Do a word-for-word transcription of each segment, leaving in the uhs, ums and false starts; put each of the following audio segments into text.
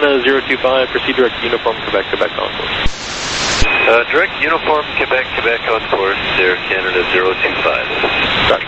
Canada zero two five, proceed direct uniform, Quebec, Quebec on course. Uh, direct uniform, Quebec, Quebec on course, Air Canada zero two five. Roger.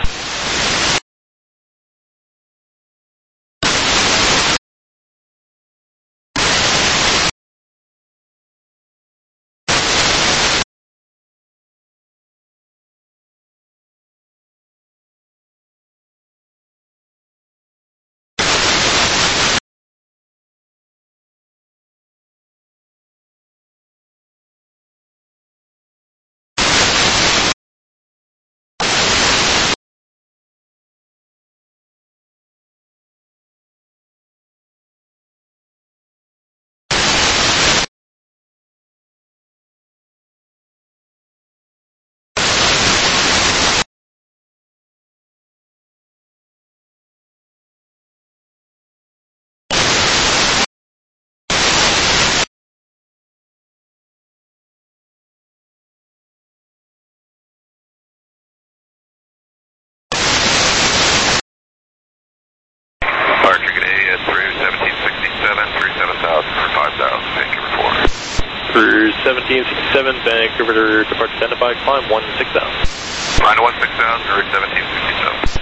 For seventeen sixty-seven, Vancouver departure identified, climb one six thousand. Climb one six thousand, route seventeen sixty-seven.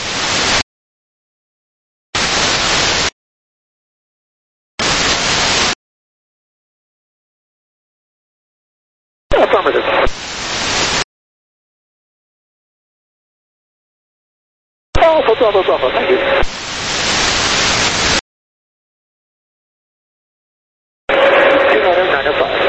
Affirmative. Alpha, Bravo, Bravo, thank you. two nine nine five.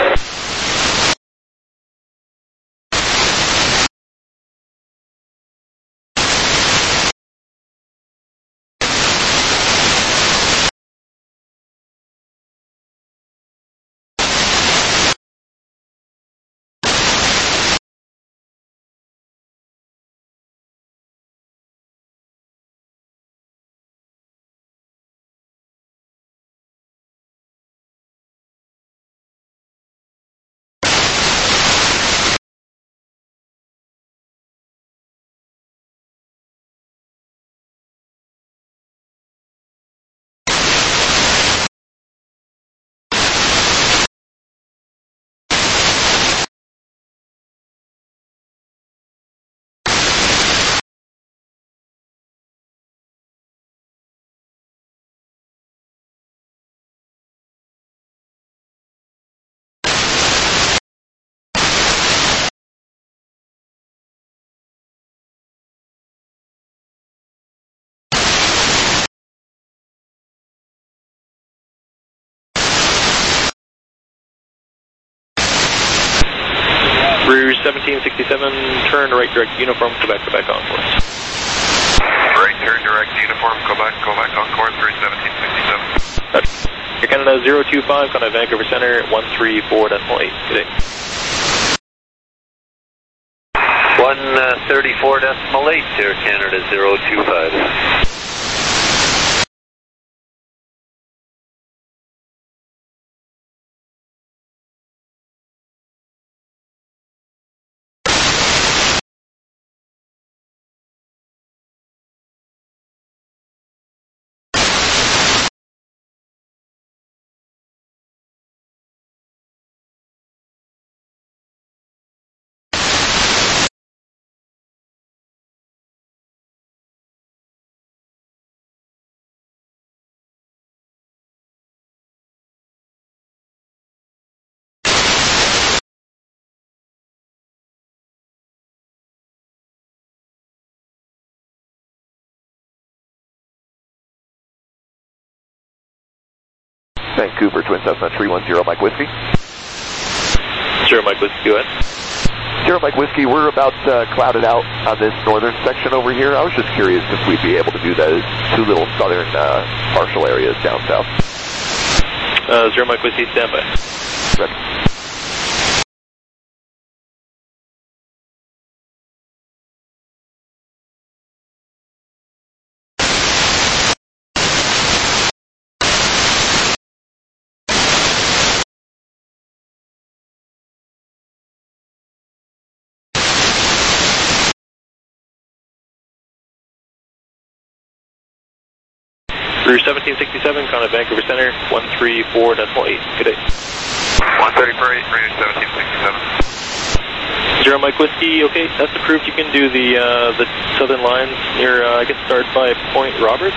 Rouge seventeen sixty-seven, turn right direct uniform, Quebec, Quebec on course. Right turn direct uniform, Quebec, Quebec on course, Rouge seventeen sixty-seven. Air Canada zero two five, contact Vancouver Center, one three four decimal eight, good day. one thirty-four decimal eight, Air Canada zero two five. Vancouver, Twin Cessna three one zero, Mike Whiskey. Zero Mike Whiskey, go ahead. Zero Mike Whiskey, we're about uh, clouded out on this northern section over here. I was just curious if we'd be able to do those two little southern uh, partial areas down south. Uh, Zero Mike Whiskey, stand by. Ready. Rouge seventeen sixty-seven, contact Vancouver Center, one three four decimal eight. Good day. one thirty-four, Rouge seventeen sixty-seven. Zero Mike Whiskey, okay, that's approved. You can do the uh, the southern lines near, uh, I guess, start by Point Roberts.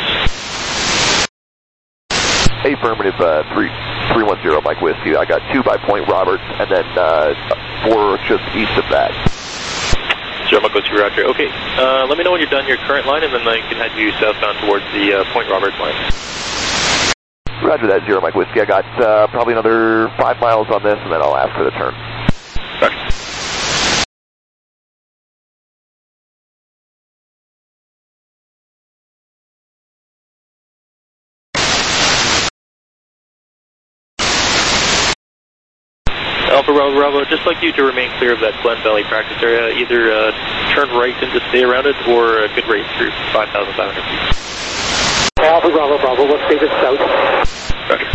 Affirmative, uh, three, three one zero Mike Whiskey. I got two by Point Roberts, and then uh, four just east of that. Zero Mike Whiskey, Roger. Okay, uh, let me know when you're done your current line, and then I can head you southbound towards the uh, Point Roberts line. Roger that, Zero Mike Whiskey. I got uh, probably another five miles on this, and then I'll ask for the turn. Roger. Alpha Bravo Bravo, just like you to remain clear of that Glen Valley practice area, either uh, turn right and just stay around it, or a good rate through five thousand five hundred feet. Alpha Bravo Bravo, let's take it south. Roger.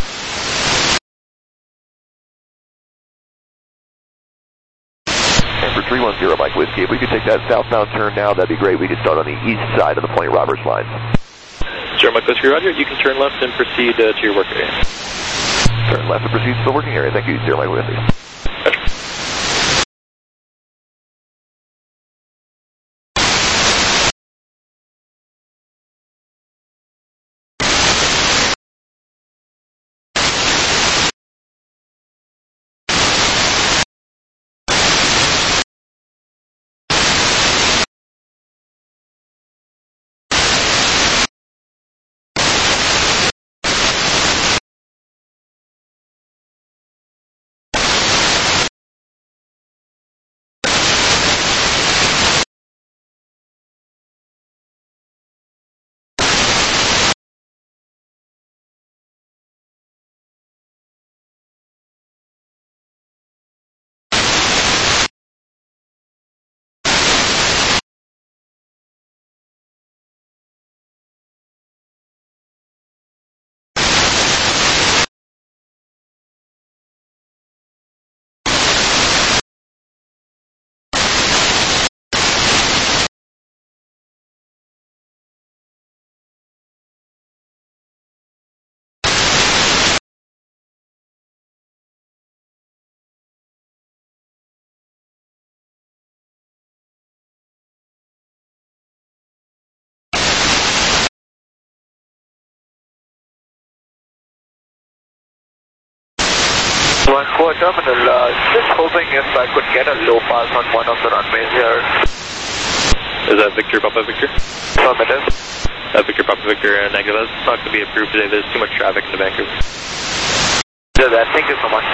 And for three one zero Mike Whiskey, if we could take that southbound turn now, that'd be great. We could start on the east side of the Point Roberts line. Zero Mike Whiskey, Roger. You can turn left and proceed uh, to your work area. Turn left and proceed to the working area. Thank you, Zero Mike Whiskey. Roger. One four terminal, uh, just hoping if I could get a low pass on one of the runways here. Is that Victor Papa Victor? Affirmative. Uh, Victor Papa Victor, uh, negative. That's not going to be approved today. There's too much traffic in the Vancouver. Do that. Thank you so much.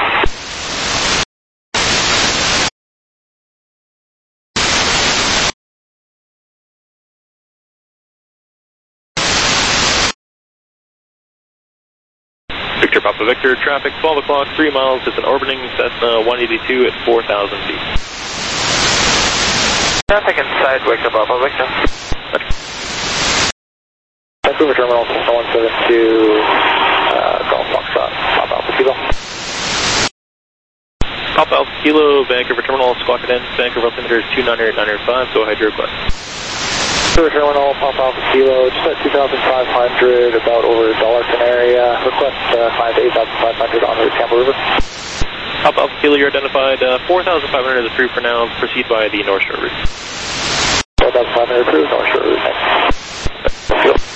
Victor Papa Victor, traffic twelve o'clock, three miles. It's an orbiting Cessna one eighty-two at four thousand feet. Traffic inside Victor Papa Victor. Okay. Vancouver Terminal, one seven two, uh, Golf Foxtrot, Papa Alpha Kilo. Papa Alpha Kilo, Vancouver Terminal, squawk it in, Vancouver altimeter two nine eight nine five, go ahead, your request. Vancouver Terminal, Papa Alpha Kilo, just at two thousand five hundred, about over Dollarton area. Request uh, five to eight thousand five hundred on route Tampa River. Papa Alpha Kilo, you're identified. Uh, four thousand five hundred is approved for now. Proceed by the North Shore route. four thousand five hundred approved, North Shore route, thanks.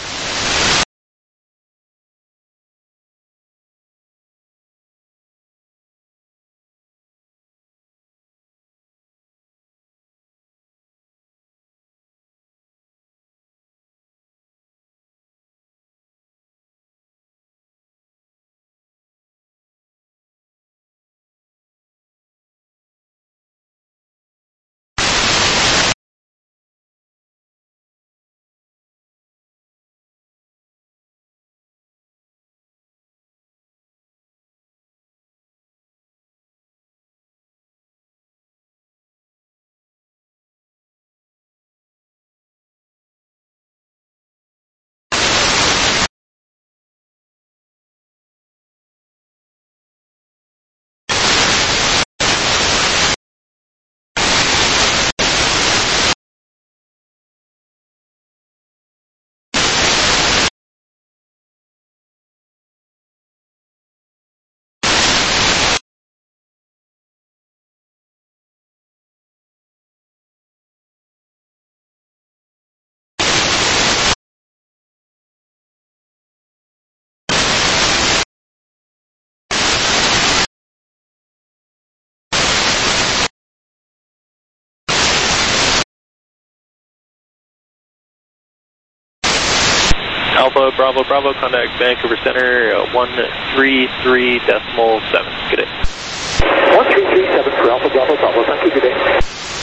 Alpha, Bravo, Bravo, contact Vancouver Center, uh, one three three decimal seven. Good day. one three three seven for Alpha, Bravo, Bravo. Thank you, good day.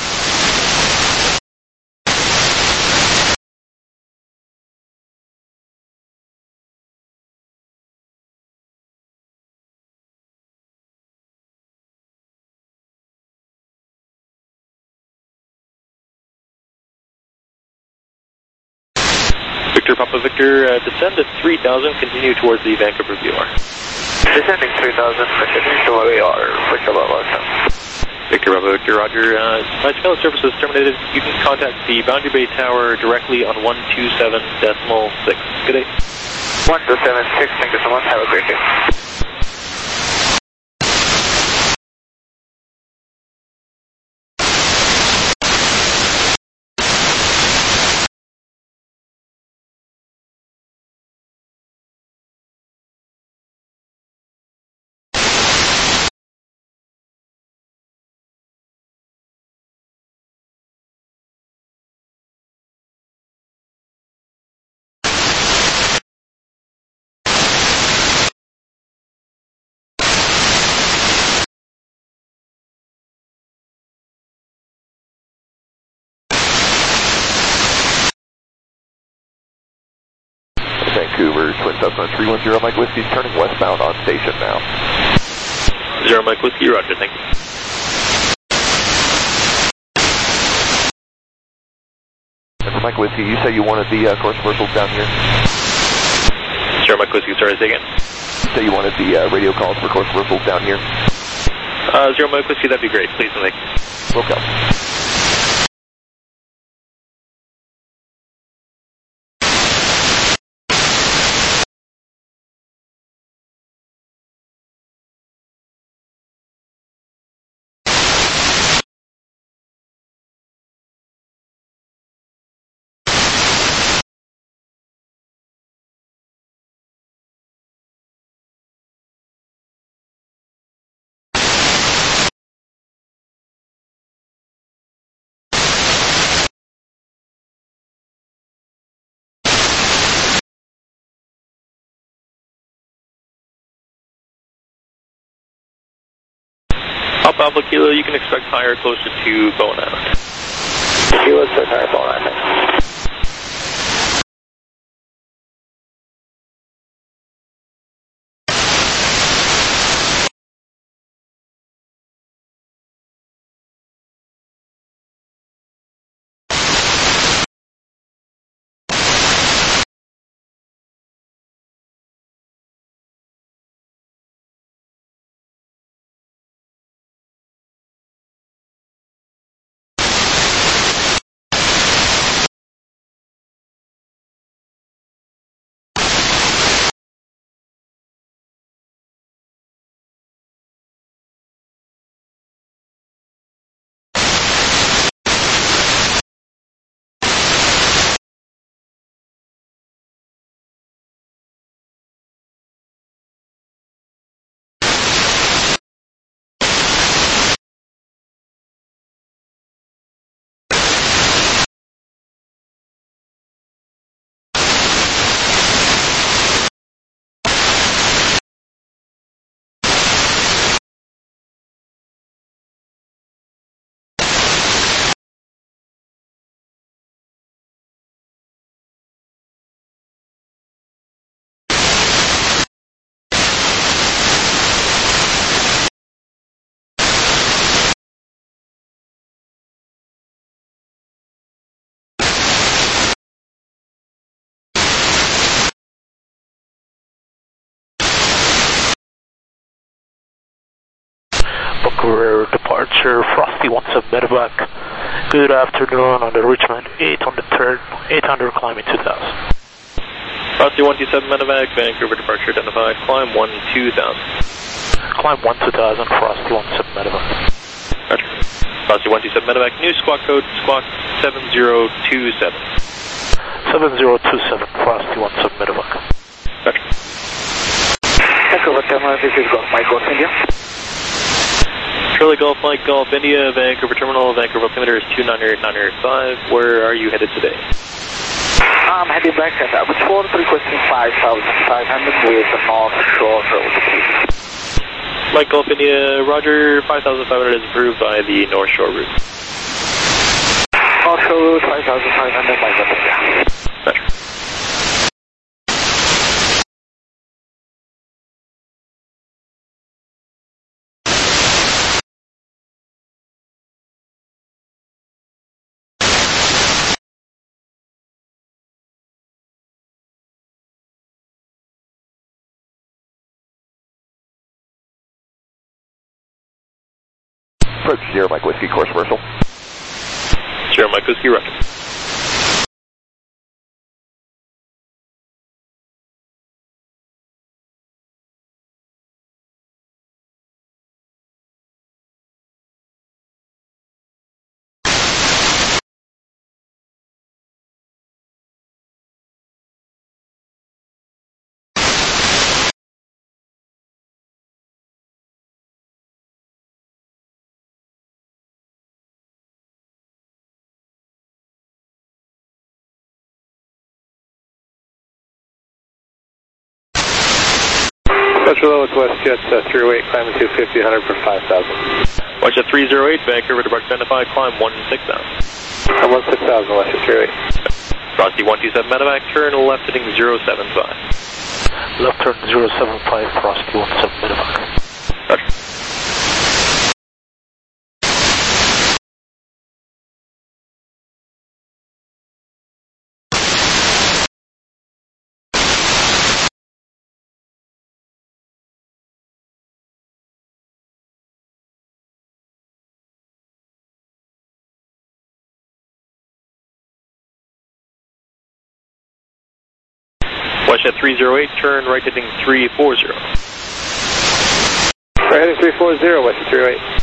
Victor, Papa Victor, uh, descend to three thousand, continue towards the Vancouver V O R. Descending three thousand, continue to where we are. Victor, Bravo, Victor, Bravo, Victor, Roger. Uh, my scale service is terminated. You can contact the Boundary Bay Tower directly on one two seven decimal six. Good day. one two seven six, thank you so much. Have a great day. Vancouver, Twin Cessna three one zero, Mike Whiskey, turning westbound on station now. Zero Mike Whiskey, Roger, thank you. And for Mike Whiskey, you say you wanted the uh, course reversals down here? Zero Mike Whiskey, sorry, say again. You say you wanted the uh, radio calls for course reversals down here? Uh, Zero Mike Whiskey, that'd be great, please and thank you. Okay. Alpha Alpha Kilo, you can expect higher closer to Bowen Island. Kilo, expect higher Bowen Island. Vancouver departure, Frosty one seven medevac. Good afternoon on the Richmond eight on the third, eight hundred climbing two thousand. Frosty one two seven medevac, Vancouver departure identified, climb one two thousand. Climb one two thousand, Frosty one seven medevac. Roger. Frosty one two seven medevac, new squawk code, squawk seven zero two seven. seven zero two seven, Frosty one seven medevac. Roger. Vancouver Terminal, this is Golf Mike Golf India. Charlie Golf Mike Golf India, Vancouver Terminal, Vancouver altimeter is two nine eight nine eight five. Where are you headed today? I'm heading back at Abbott Ford, requesting five thousand five hundred with the North Shore Road. Mike Golf India, Roger, five thousand five hundred is approved by the North Shore route. North Shore Route, five thousand five hundred, Mike Golf India. Roger. Approach Sierra Mike Whiskey, course reversal. Sierra Mike Whiskey, Roger. Central with WestJet uh, three oh eight, climbing two fifty, one hundred for five thousand. WestJet three oh eight, Vancouver to Park seventy-five, climb one six thousand. I'm one six thousand, WestJet three oh eight. Frosty one two seven Medevac, turn left heading zero seven five. Left turn zero seven five, Frosty one seven Medevac. Roger. WestJet three oh eight, turn right heading three forty. Right heading three forty, WestJet three oh eight.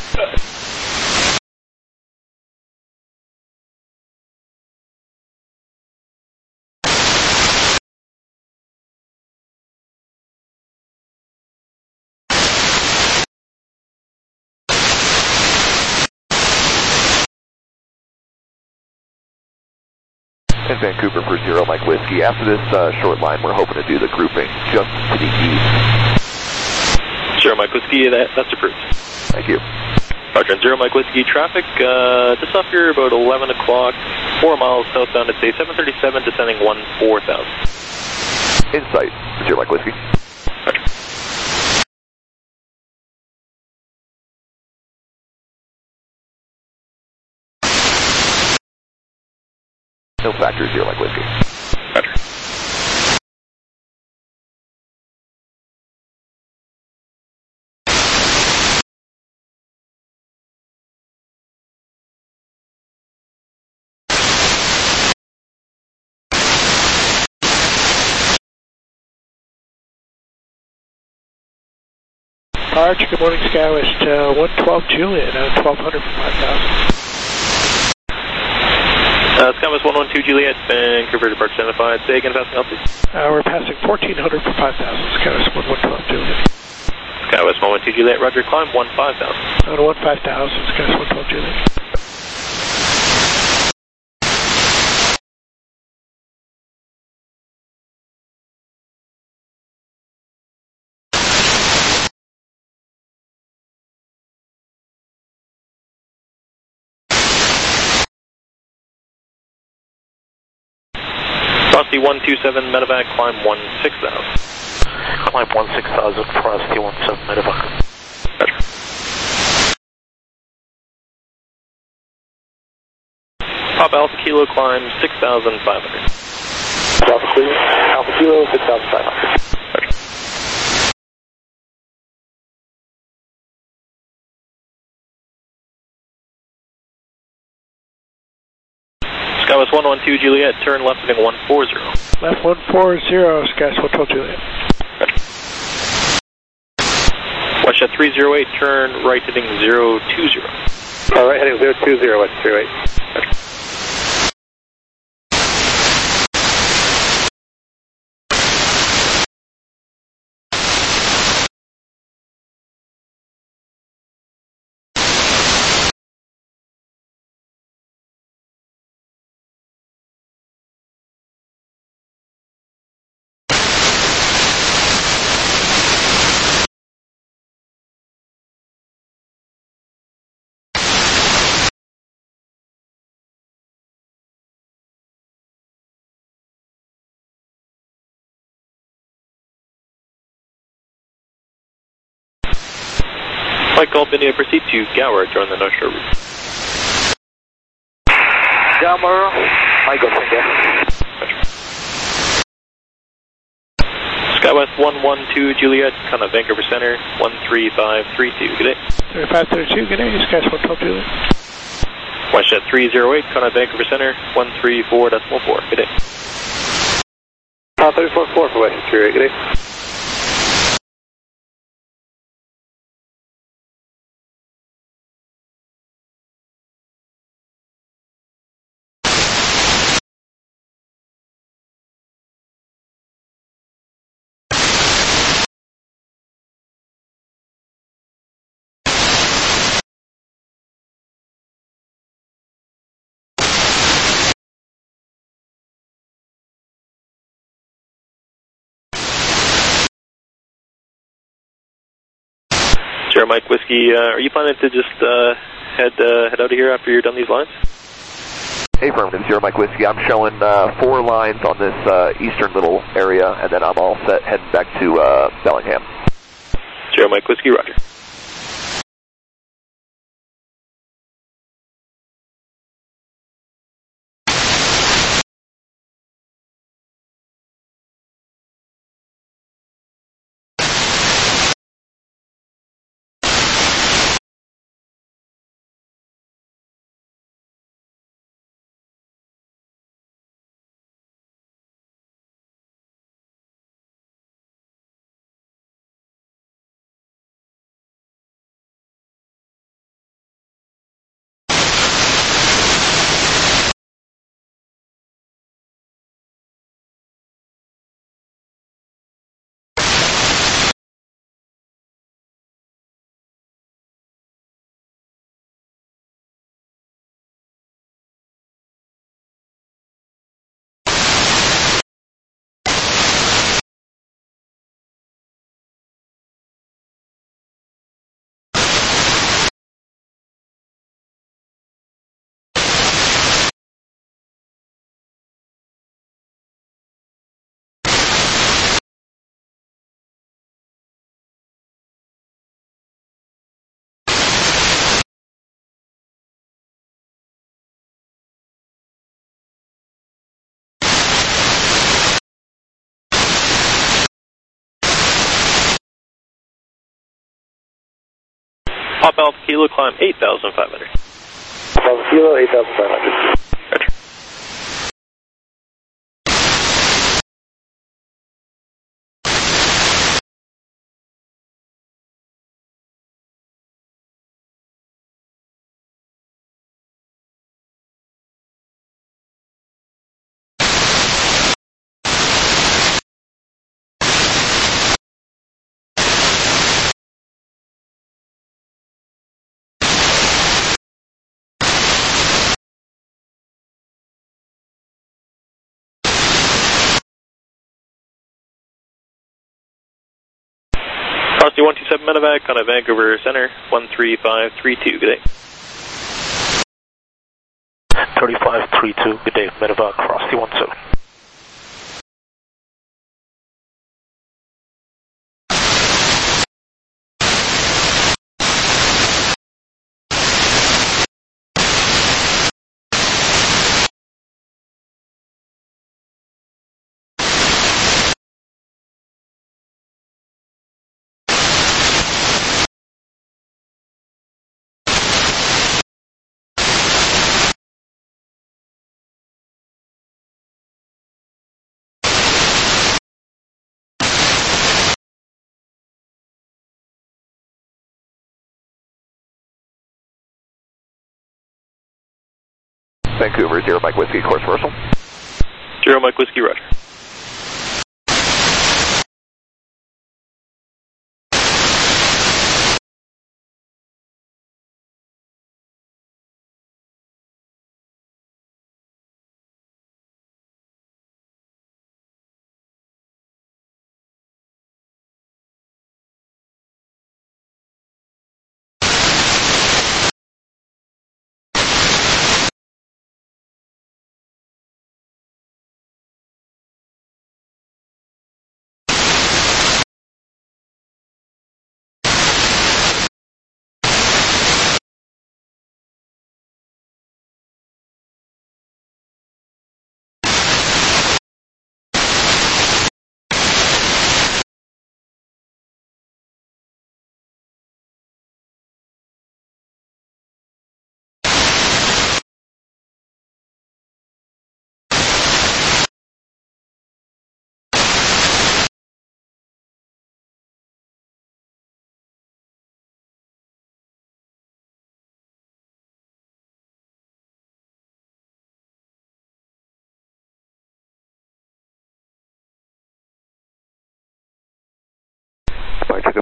In Vancouver for Zero Mike Whiskey. After this uh, short line, we're hoping to do the grouping just to the east. Zero Mike Whiskey, that, that's approved. Thank you. Roger, Zero Mike Whiskey traffic, uh, just off here about eleven o'clock, four miles southbound at say seven thirty-seven, descending one four thousand. Insight, Zero Mike Whiskey. Roger. No factor, Zero Mike Whiskey. Roger. Arch, good morning, Skywest, uh, one twelve Juliet, uh, twelve hundred for five thousand. Uh, Skywest one one two Juliet, Vancouver to Park seventy-five. Say again, passing up, please. Uh, we're passing fourteen hundred for five thousand, Skywest one one twelve Juliet. Skywest one one two Juliet, Roger, climb one five thousand. Uh, one five thousand, Skywest one twelve Juliet. Frosty one two seven Medevac, climb one six thousand. Climb one six thousand, Frosty one seven Medevac. Roger. Pop Alpha Kilo, climb six thousand five hundred. Alpha Kilo, Alpha Kilo, six thousand five hundred. Roger. Skywest one one two Juliet, turn left heading one forty. Left one forty, Skywest one twelve Juliet. Roger. WestJet three oh eight, turn right heading zero two zero. Uh, right heading zero two zero, WestJet three oh eight. Roger. Mike Golf India, proceed to Gower, join the North Shore route. Gower, Mike Golf India. SkyWest one one two Juliet, kind of Vancouver Center, one three five three two, good day. three five three two, good day, SkyWest Hotel Juliet. WestJet three zero eight, kind of Vancouver Center, one three four decimal four, good day. Uh, three four four for WestJet three zero eight, good day. Sierra Mike Whiskey, uh, are you planning to just uh, head uh, head out of here after you're done these lines? Affirmative, Sierra Mike Whiskey. I'm showing uh, four lines on this uh, eastern little area, and then I'm all set heading back to uh, Bellingham. Sierra Mike Whiskey, roger. Pop Alpha Kilo, climb eight thousand five hundred. Alpha Kilo, eight thousand five hundred. Roger. Frosty one two seven Medevac, kind of Vancouver Center, one three five three two, good day. three five three two, good day, Medevac, Frosty one seven. Vancouver, Zero Mike Whiskey, course reversal. Zero Mike Whiskey, roger.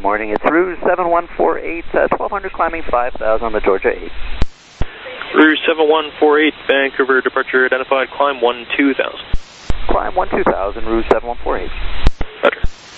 good morning. It's Rouge seven one four eight, uh, twelve hundred climbing five thousand on the Georgia eight. Rouge seven one four eight, Vancouver departure identified, climb one two thousand. Climb one two thousand, Rouge seven one four eight. Roger.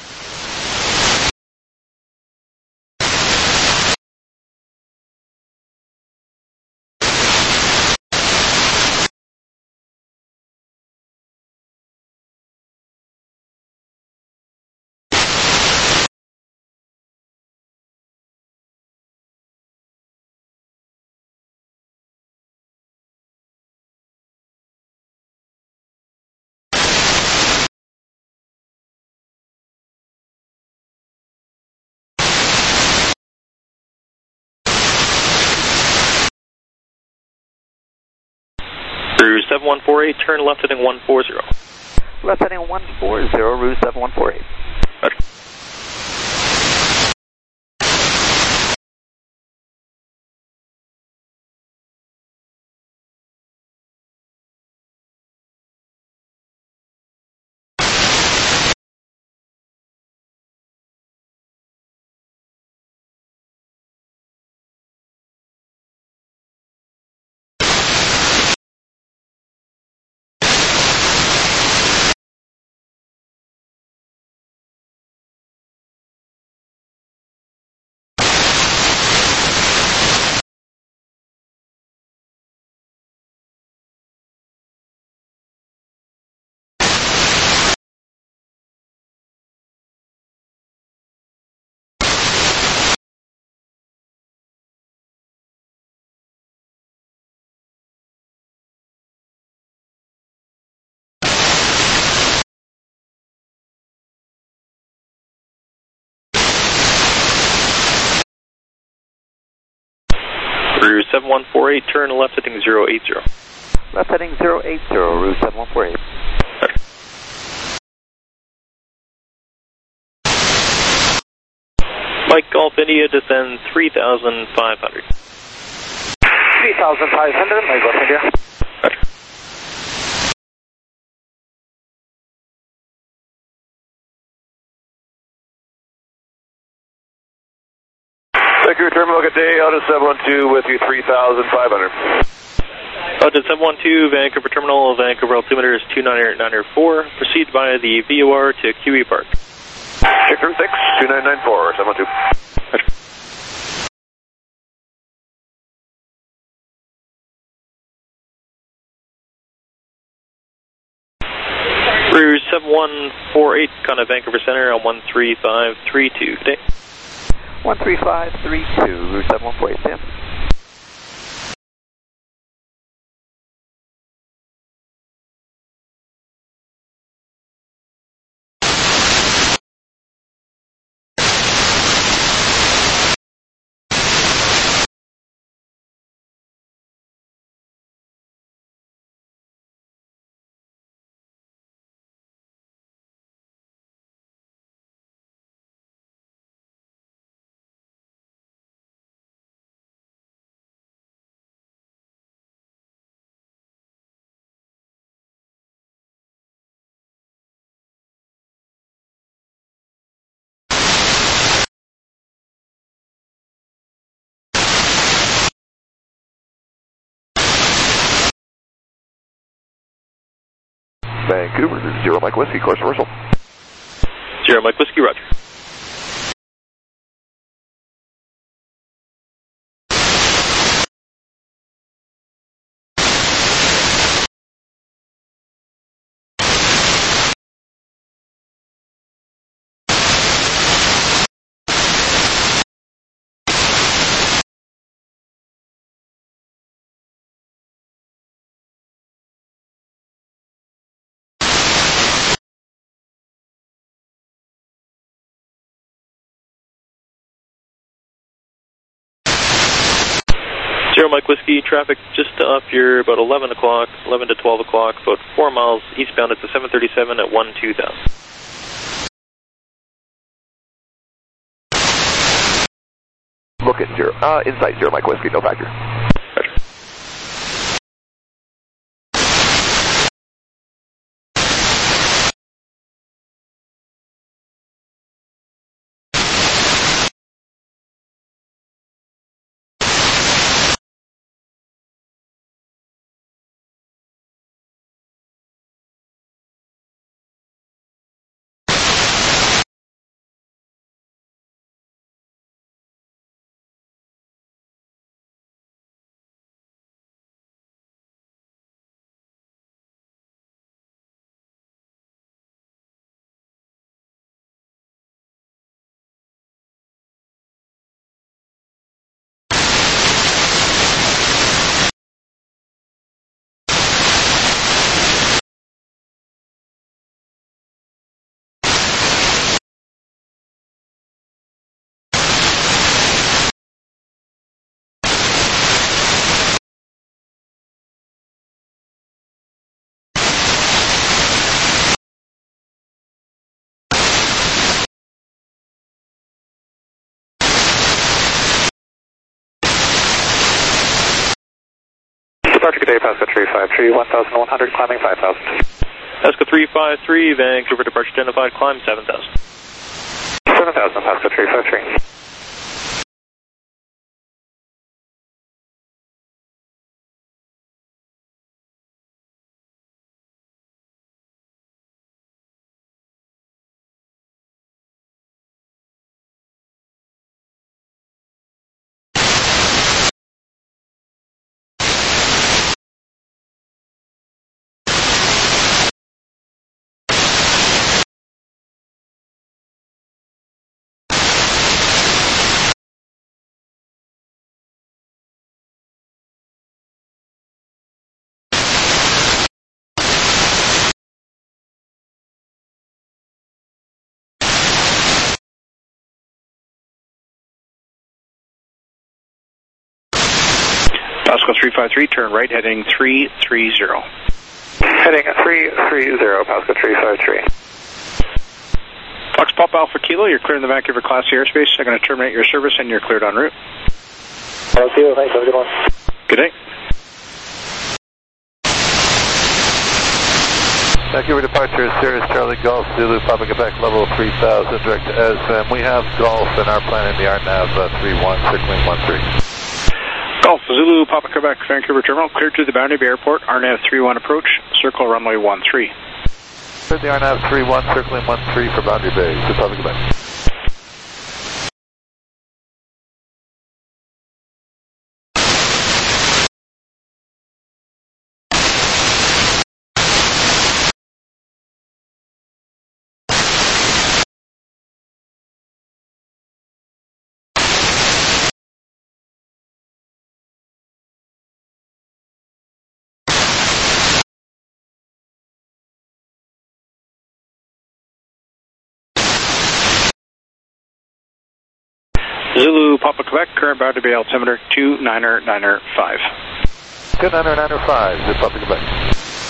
Rouge seven one four eight, turn left heading one four zero. Left heading one four zero, Rouge seven one four eight. Roger. Rouge seven one four eight, turn left heading zero eight zero. Left heading zero eight zero, Rouge seven one four eight. Roger. Mike Golf India, descend three thousand five hundred. three thousand five hundred, Mike Golf India. Roger. Vancouver Terminal, good day. Auto seven one two with you, three thousand five hundred. Auto seven one two, Vancouver Terminal, Vancouver altimeter is two nine nine four. Proceed via the V O R to Q E Park. Victor six, two nine nine four, seven one two. Roger. Rouge seven one four eight, Contact Vancouver Center on one three five three two. Good day. one three five three two, Rouge seven one four eight, Sam. Vancouver, zero Mike Whiskey, course reversal. Zero Mike Whiskey, roger. Zero Mike Whiskey, traffic just off your about eleven o'clock, eleven to twelve o'clock, about four miles eastbound at the seven thirty-seven at one two thousand. Look at zero, uh, inside zero Mike Whiskey, no factor. Roger. Departure, good day, Pasco three five three, one thousand one hundred, climbing five thousand. Pasco three five three, Vancouver departure identified, climb seven thousand. seven thousand, Pasco three five three. Pasco three five three, turn right, heading three three zero. Heading three three zero, Pasco three five three. Fox Pop Alpha Kilo, you're clearing the Vancouver Class C airspace. I'm going to terminate your service and you're cleared en route. Alpha Kilo, thanks, have a good one. Good day. Vancouver departure, Sirius Charlie Golf, Zulu, Papa Quebec, level three thousand, direct to S M. We have Golf in our plan in the R N A V uh, three one, circling one three. Golf, Zulu, Papa Quebec, Vancouver Terminal, cleared to the Boundary Bay Airport, R N A V three one approach, circle runway one three. Cleared the R N A V three one, circling one three for Boundary Bay, to Papa Quebec. Zulu, Papa Quebec, current Boundary Bay altimeter two niner niner five. two niner niner five, to Papa Quebec.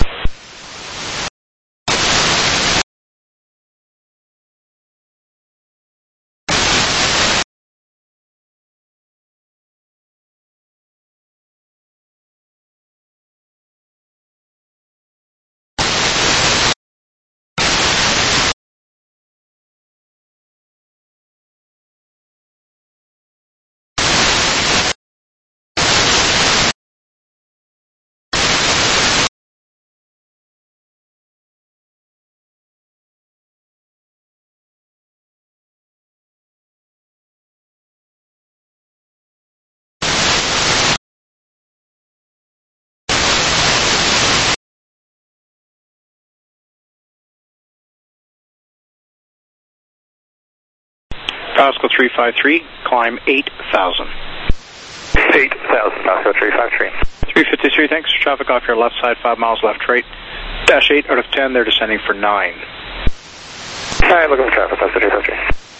Pasco three five three, climb eight thousand. eight thousand, Pasco three five three. three fifty-three, thanks. Traffic off your left side, five miles left, right. Dash eight out of ten, they're descending for nine. Alright, looking for traffic, Pasco three five three.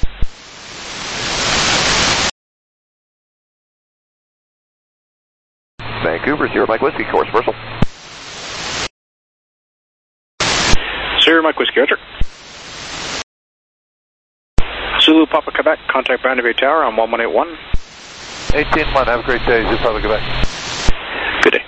Vancouver, Sierra Mike Whiskey, course reversal. Sierra Mike Whiskey, Roger. Zulu, Papa Quebec, contact Boundary Bay Tower on one one eight one. eighteen one, have a great day, Zulu, Papa Quebec. Good day.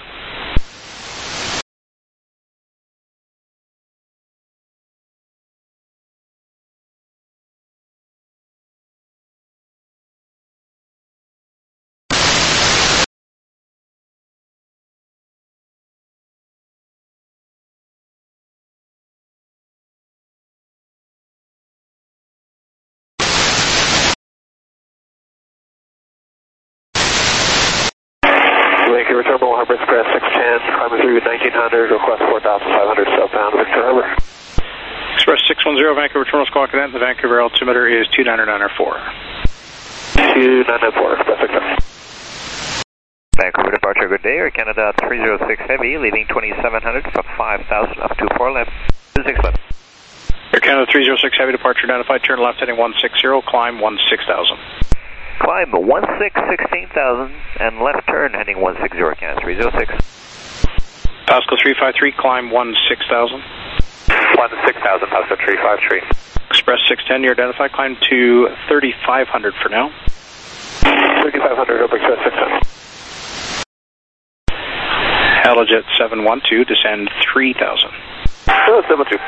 Vancouver Terminal, Harbor Express six ten, climbing through nineteen hundred, request four thousand five hundred southbound, Victor Harbor. Express six one zero, Vancouver Terminal, Squawk Cadet, the Vancouver altimeter is two niner niner four. two niner niner four, Express six ten. Vancouver departure, good day, Air Canada three oh six Heavy, leaving twenty-seven hundred for five thousand up to four left, two six left. Air Canada three oh six Heavy departure identified, turn left heading one six zero, climb one six thousand. Climb one six, sixteen thousand, and left turn heading one six zero, Canada three oh six. Pasco three five three, climb one six thousand. one six thousand, Pasco three five three. Express six ten, you're identified, climb to thirty-five hundred for now. thirty-five hundred, over Express six ten. Halojet seven one two, descend three thousand. Oh, seven two.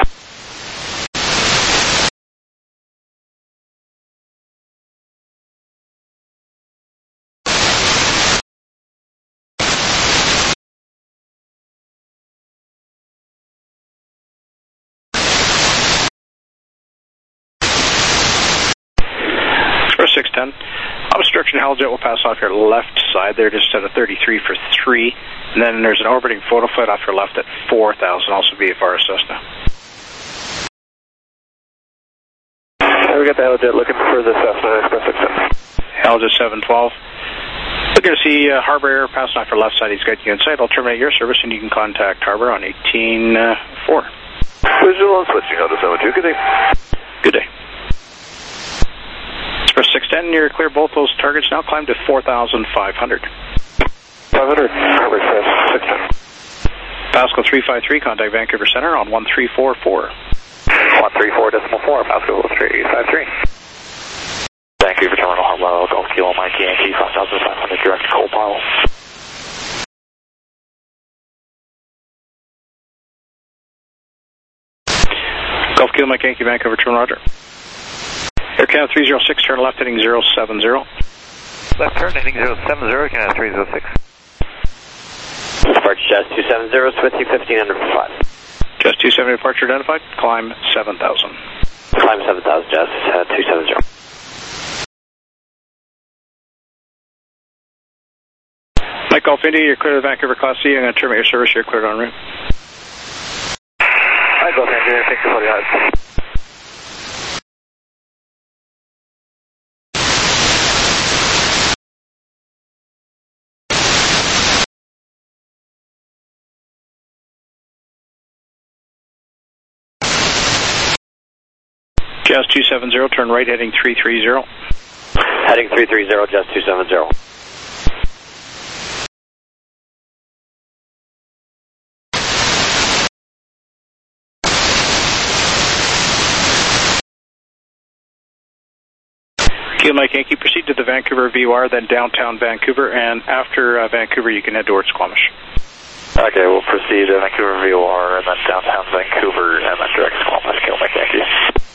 six ten. Obstruction Halojet will pass off your left side there just at a thirty-three for three. And then there's an orbiting photo flight off your left at four thousand, also V F R Cessna. We got the Halojet looking for the Cessna Express six ten. Halojet seven twelve. Looking to see uh, Harbor Air passing off your left side. He's got you inside. I'll terminate your service and you can contact Harbor on eighteen four. Visual on switching out to seven two. Good day. Good day. For six ten, you're clear both those targets now. Climb to four thousand five hundred. five hundred, Harbor Express six ten. Pascal three five three, contact Vancouver Center on one three four four. one three four decimal four, Pascal three five three. Vancouver Terminal, hello, Golf Kilo Mike Yankee, five thousand five hundred, direct to Coal Pile. Golf Kilo Mike Yankee, Vancouver Terminal, roger. Air Canada three zero six, turn left heading zero seven zero. Left turn heading zero seven zero, Canada three zero six. Departure Jazz two seven zero, Swifty fifteen hundred for five. Jazz two seventy departure identified, climb seven thousand. Climb seven thousand, Jazz uh, two seven zero. Mike Golf India, you're clear to Vancouver Class C. I'm going to terminate your service, you're cleared en route. Hi, Golf India, thank you for the odds. Jazz two seven zero, turn right heading three three zero. Heading three three zero, Jazz two seven zero. Kilo Mike Yankee, proceed to the Vancouver V O R, then downtown Vancouver, and after uh, Vancouver you can head towards Squamish. Okay, we'll proceed to Vancouver V O R, and then downtown Vancouver, and then direct Squamish, Kilo Mike Yankee.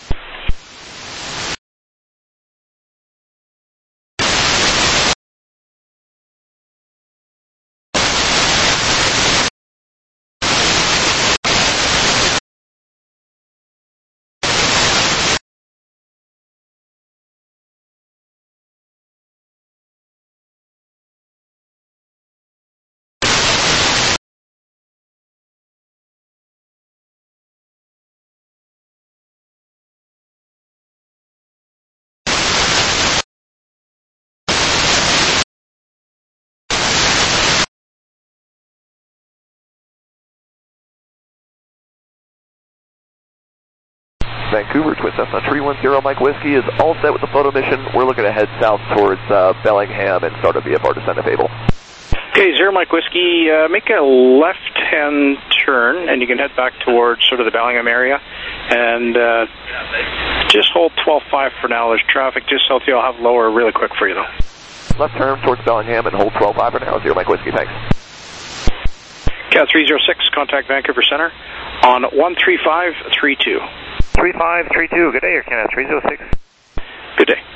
Vancouver, Twin Cessna three one zero, Mike Whiskey is all set with the photo mission. We're looking to head south towards uh, Bellingham and start a V F R descent if able. Okay, Zero Mike Whiskey, uh, make a left-hand turn, and you can head back towards sort of the Bellingham area, and uh, just hold twelve five for now. There's traffic just south of you. I'll have lower really quick for you, though. Left turn towards Bellingham and hold twelve five for now. Zero Mike Whiskey, thanks. Cat three zero six, contact Vancouver Center on one three five three two. three five three two, good day, Air Canada three zero six. Good day.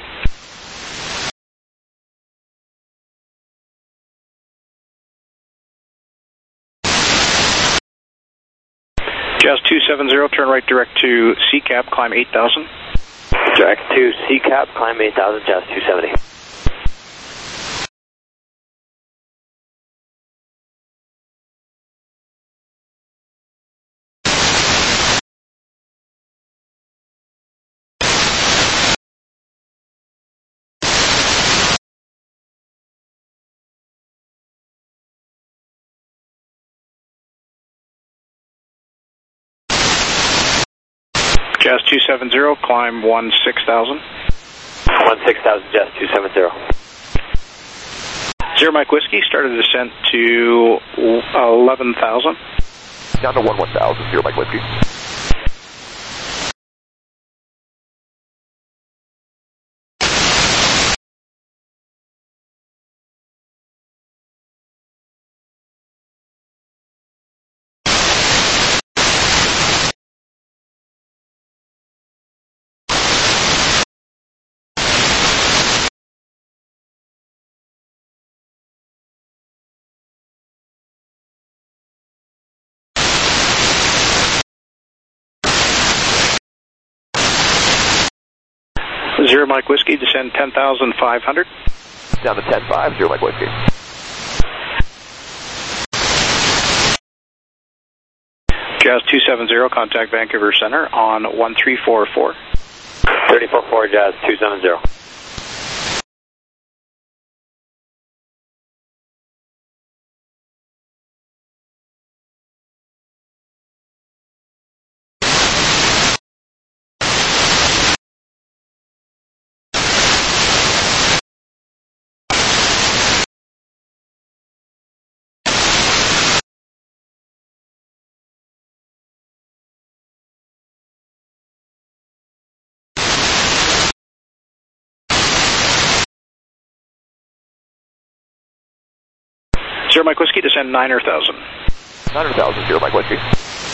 Jazz two seven zero, turn right direct to C CAP, climb eight thousand. Direct to C CAP, climb eight thousand, Jazz two seventy. Jazz two seven zero, climb one six thousand. one six thousand, Jazz two seven zero. Zero Mike Whiskey, started a descent to eleven thousand. Down to one one thousand, Zero Mike Whiskey. Zero Mike Whiskey, descend ten thousand five hundred. Down to ten five, Zero Mike Whiskey. Jazz two seven zero, contact Vancouver Center on one three four four. three four four, Jazz two seven zero. Zero Mike Whiskey, descend nine thousand. nine thousand, Zero Mike Whiskey.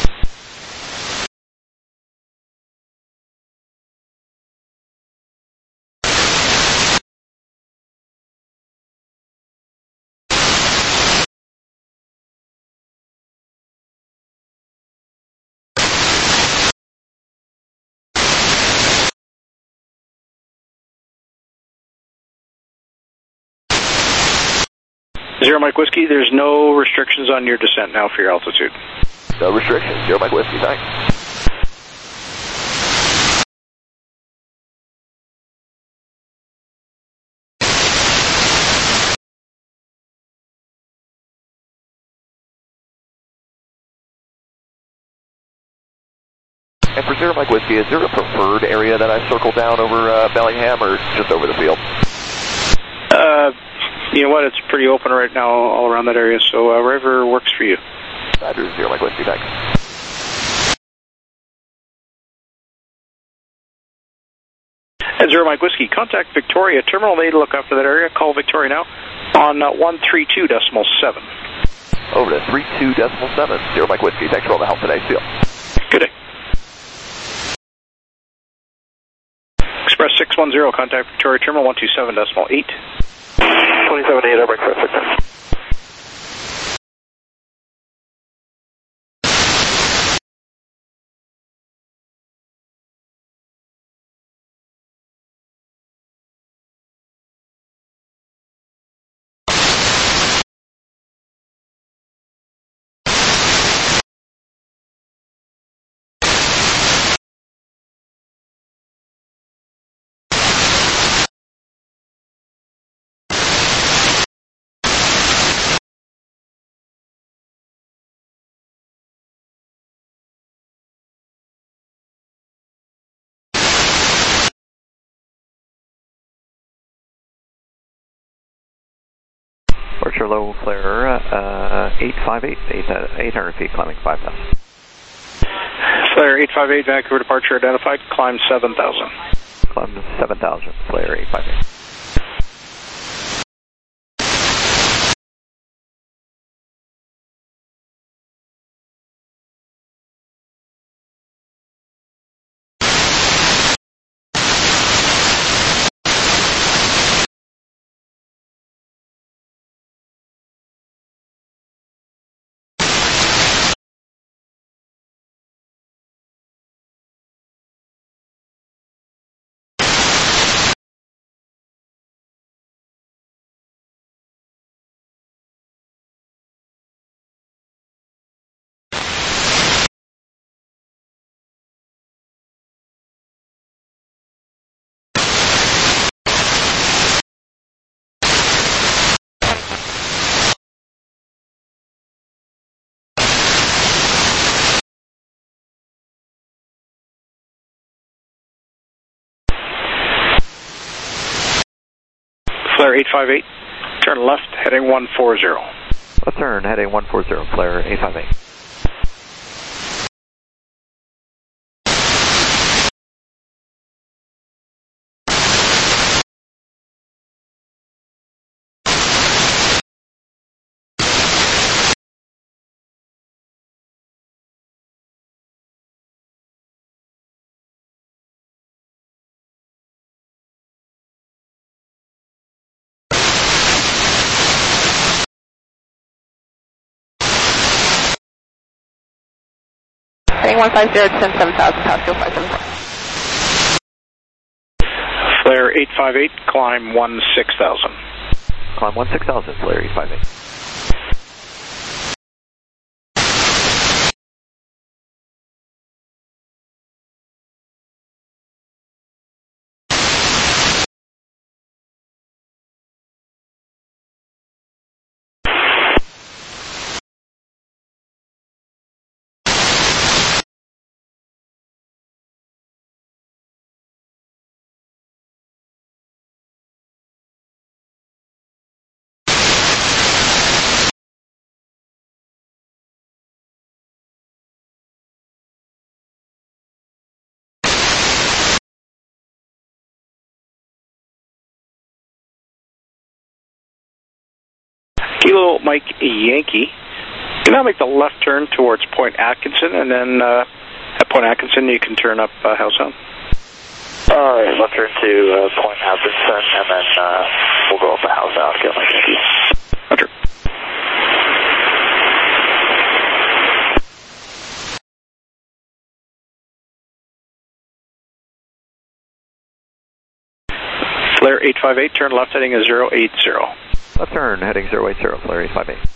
Zero Mike Whiskey, there's no restrictions on your descent now for your altitude. No restrictions, Zero Mike Whiskey, thanks. And for Zero Mike Whiskey, is there a preferred area that I circle down over uh, Bellingham or just over the field? Uh, you know what, it's pretty open right now all around that area, so uh, wherever works for you. Roger, Zero Mike Whiskey, thanks. At Zero Mike Whiskey, contact Victoria Terminal. They look after that area. Call Victoria now on uh, one three two decimal seven. Over to three two decimal seven, Zero Mike Whiskey. Thanks for all the help today, Seal. Good day. Express six one zero, contact Victoria Terminal one two seven decimal eight. twenty-seven eight, over Express Victor. Departure low flare, uh, eight five eight, eight hundred feet, climbing five thousand. Flare eight five eight, Vancouver departure identified, climb seven thousand. Climb seven thousand, flare eight five eight. Flare eight five eight, turn left, heading one four zero. Left turn, heading one four zero, flare eight five eight. Heading one five zero, descend seven thousand, Pascal five seven four. eight five eight, climb one six thousand. Climb one six thousand, Flair eight five eight. Kilo Mike Yankee. You now make the left turn towards Point Atkinson, and then uh, at Point Atkinson you can turn up uh, Howe Sound. All right, left turn to uh, Point Atkinson, and then uh, we'll go up to Howe Sound, Kilo Mike Yankee. Roger. Flair eight five eight, turn left heading is zero eight zero. Left turn, heading zero eight zero, Flair eight five eight.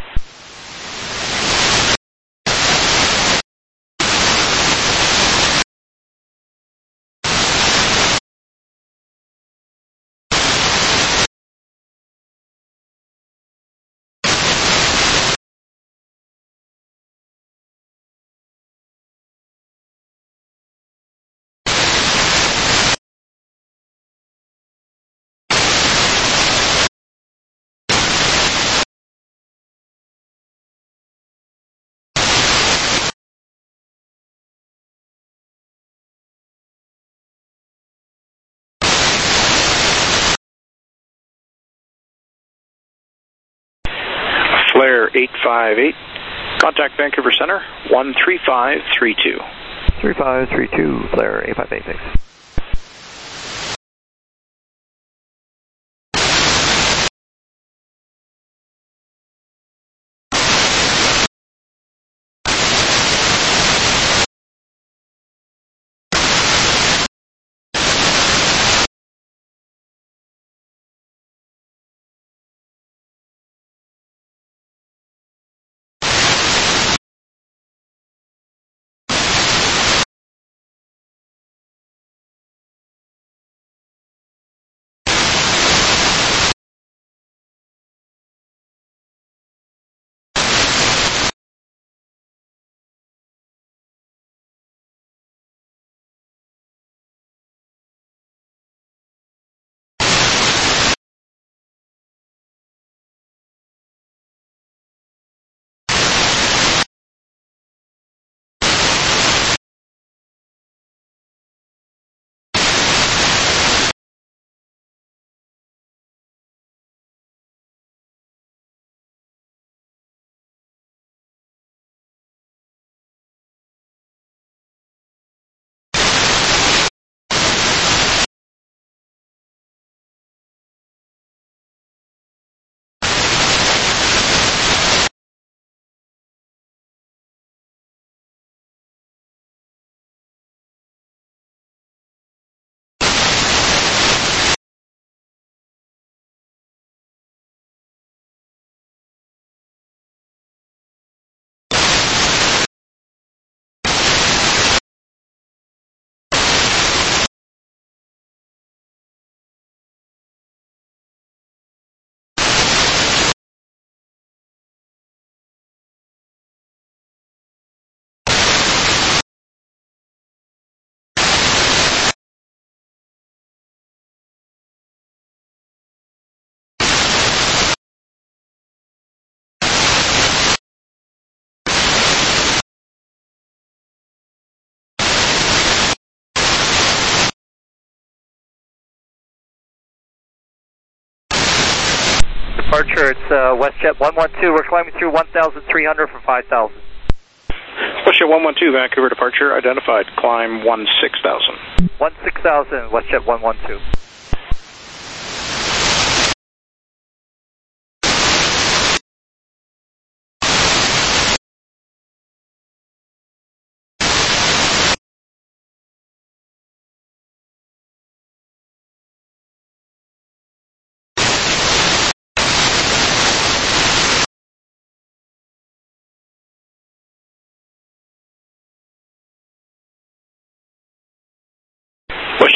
Flair eight five eight, contact Vancouver Center, one three five three two. three five three two, Flair eight five eight, thanks. Departure, it's uh, WestJet one one two. We're climbing through one thousand three hundred for five thousand. WestJet one one two, Vancouver departure identified. Climb one six thousand. one six thousand, WestJet one one two.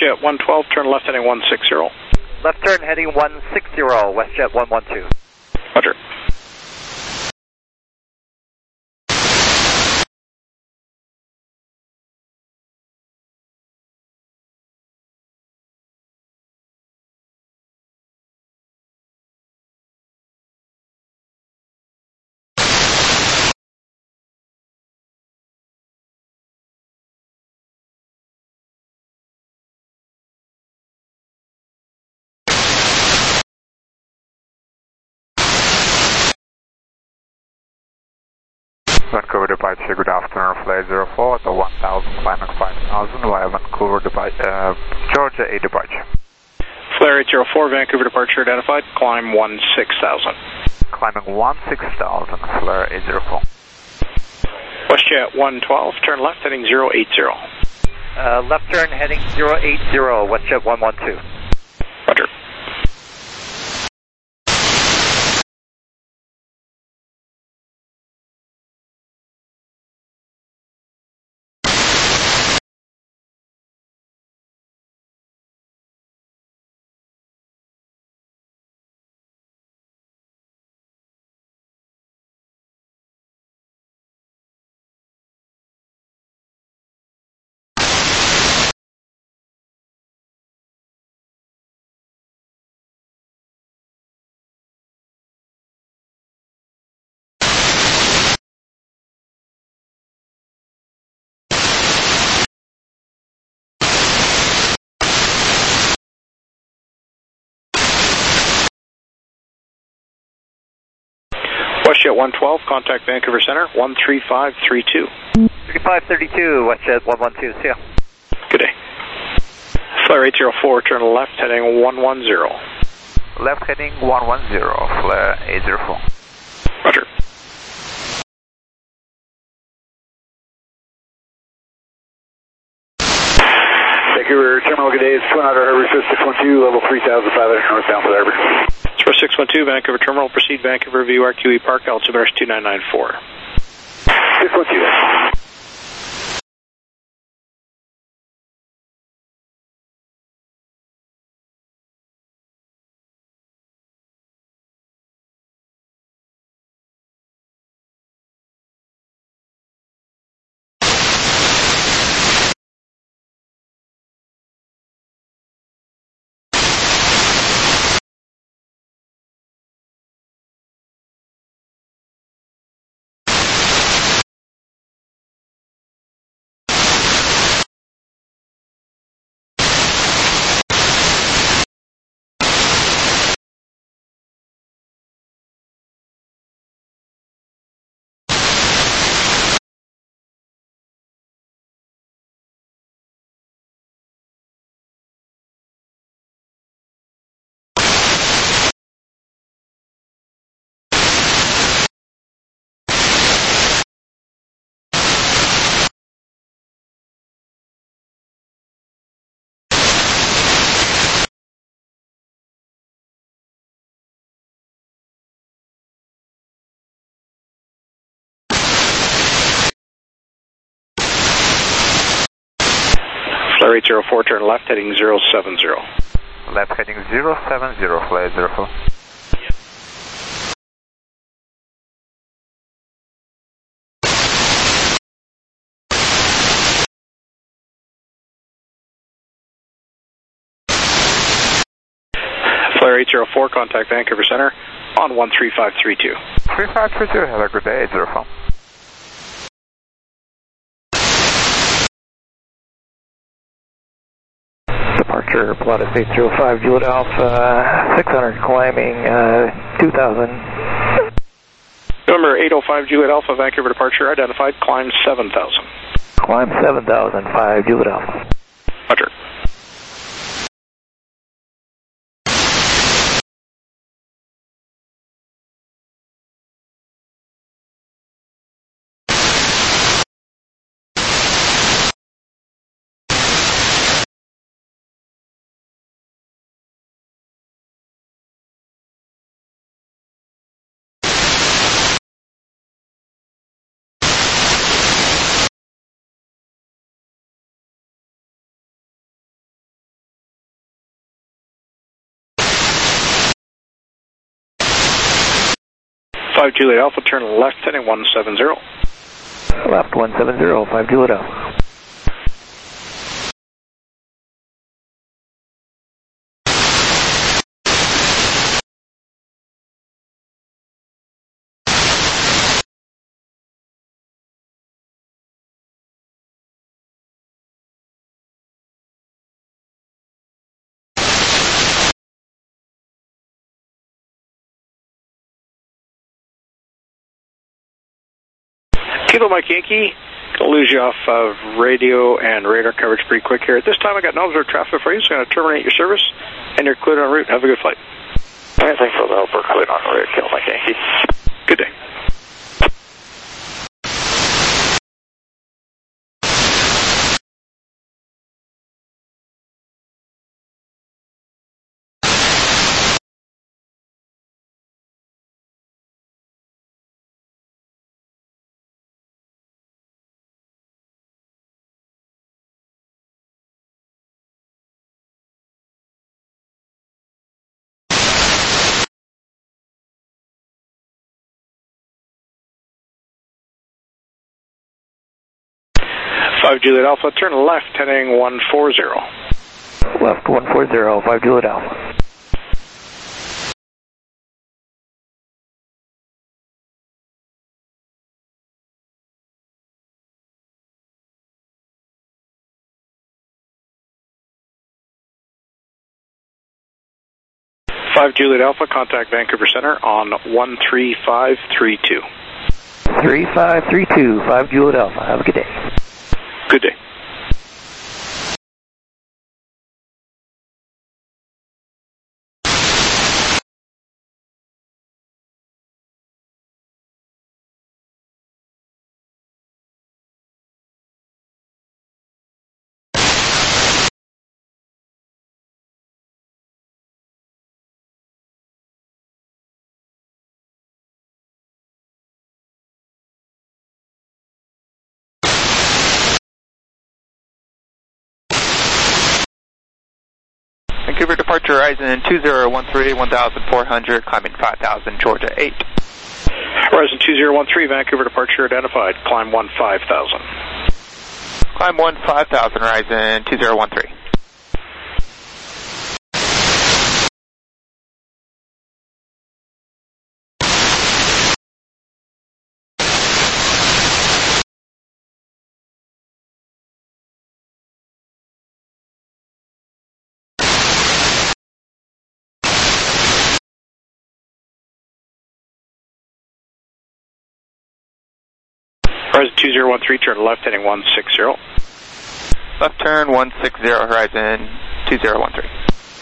WestJet one twelve, turn left heading one six zero. Left turn heading one six zero, WestJet one one two. Roger. Vancouver departure, good afternoon, flight zero four, the one thousand, climbing five thousand, via Vancouver departure, uh, Georgia eight departure. Flare eight zero four, Vancouver departure identified, climb one six thousand. Climbing one six thousand, flare eight zero four. WestJet one twelve, turn left heading zero eight zero. Uh, left turn heading zero eight zero, WestJet one one two. Roger. WestJet one twelve, contact Vancouver Center, one three five three two. three five three two, WestJet one one two, see ya. Good day. Flare eight zero four, turn left heading one one zero. Left heading one one zero, flare eight zero four. Roger. Vancouver Terminal, good day. It's Twin Otter Harbor, six one two, level three thousand five hundred northbound for the harbor. Express six one two, Vancouver Terminal, proceed Vancouver V U R Q E Park, altimeter two nine nine four. six one two. Flare eight zero four, turn left heading zero seven zero. Left heading zero seven zero, flare eight zero four. Flare eight zero four, contact Vancouver Center on one three five three two. three five three two, have a good day, eight zero four. Departure, Pilatus eight zero five, Juliet Alpha, six hundred climbing, uh, two thousand. Number eight oh five, Juliet Alpha, Vancouver departure identified, climb seven thousand. Climb seven thousand, five, Juliet Alpha. Roger. five Juliet Alpha, turn left heading one seven zero. Left one seven zero, five Juliet Alpha. Kilo Mike Yankee, going to lose you off of radio and radar coverage pretty quick here. At this time, I got no observed traffic for you, so I'm going to terminate your service, and you're cleared en route. Have a good flight. All right, thanks for the help. We're cleared en route. Kilo Mike Yankee. Good day. five Juliet Alpha, turn left heading one four zero. Left one four zero, five Juliet Alpha. five Juliet Alpha, contact Vancouver Center on one three five three two. three five three two, five Juliet Alpha. Have a good day. Good day. Vancouver departure Horizon two zero one three, one thousand four hundred, climbing five thousand, Georgia eight. Horizon two zero one three, Vancouver departure identified, climb one five thousand. Climb one five thousand, Horizon two zero one three. Horizon two zero one three, turn left heading one six zero. Left turn one six zero, Horizon two zero one three.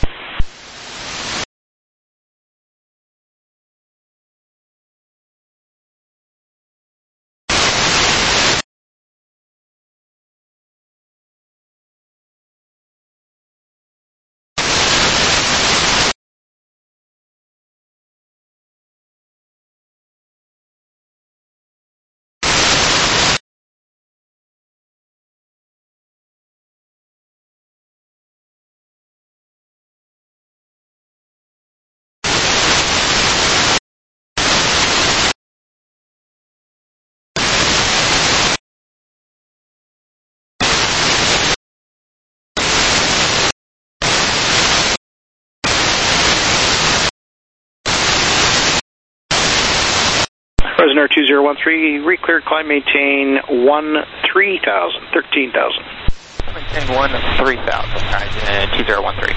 Horizon Air two zero one three, re-cleared, climb, maintain one three thousand, thirteen thousand. Maintain one three thousand, Horizon two zero one three.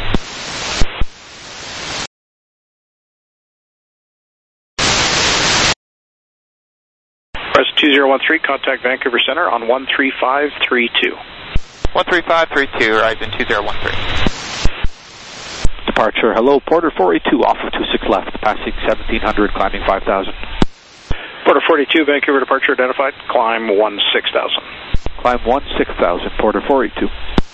Horizon two zero one three, contact Vancouver Center on one three five three two. one three five three two, Horizon two zero one three. Departure, hello, Porter four eight two, off of two six left, passing seventeen hundred, climbing five thousand. Porter forty-two, Vancouver departure identified, climb one six thousand. Climb one six thousand, Porter four eight two.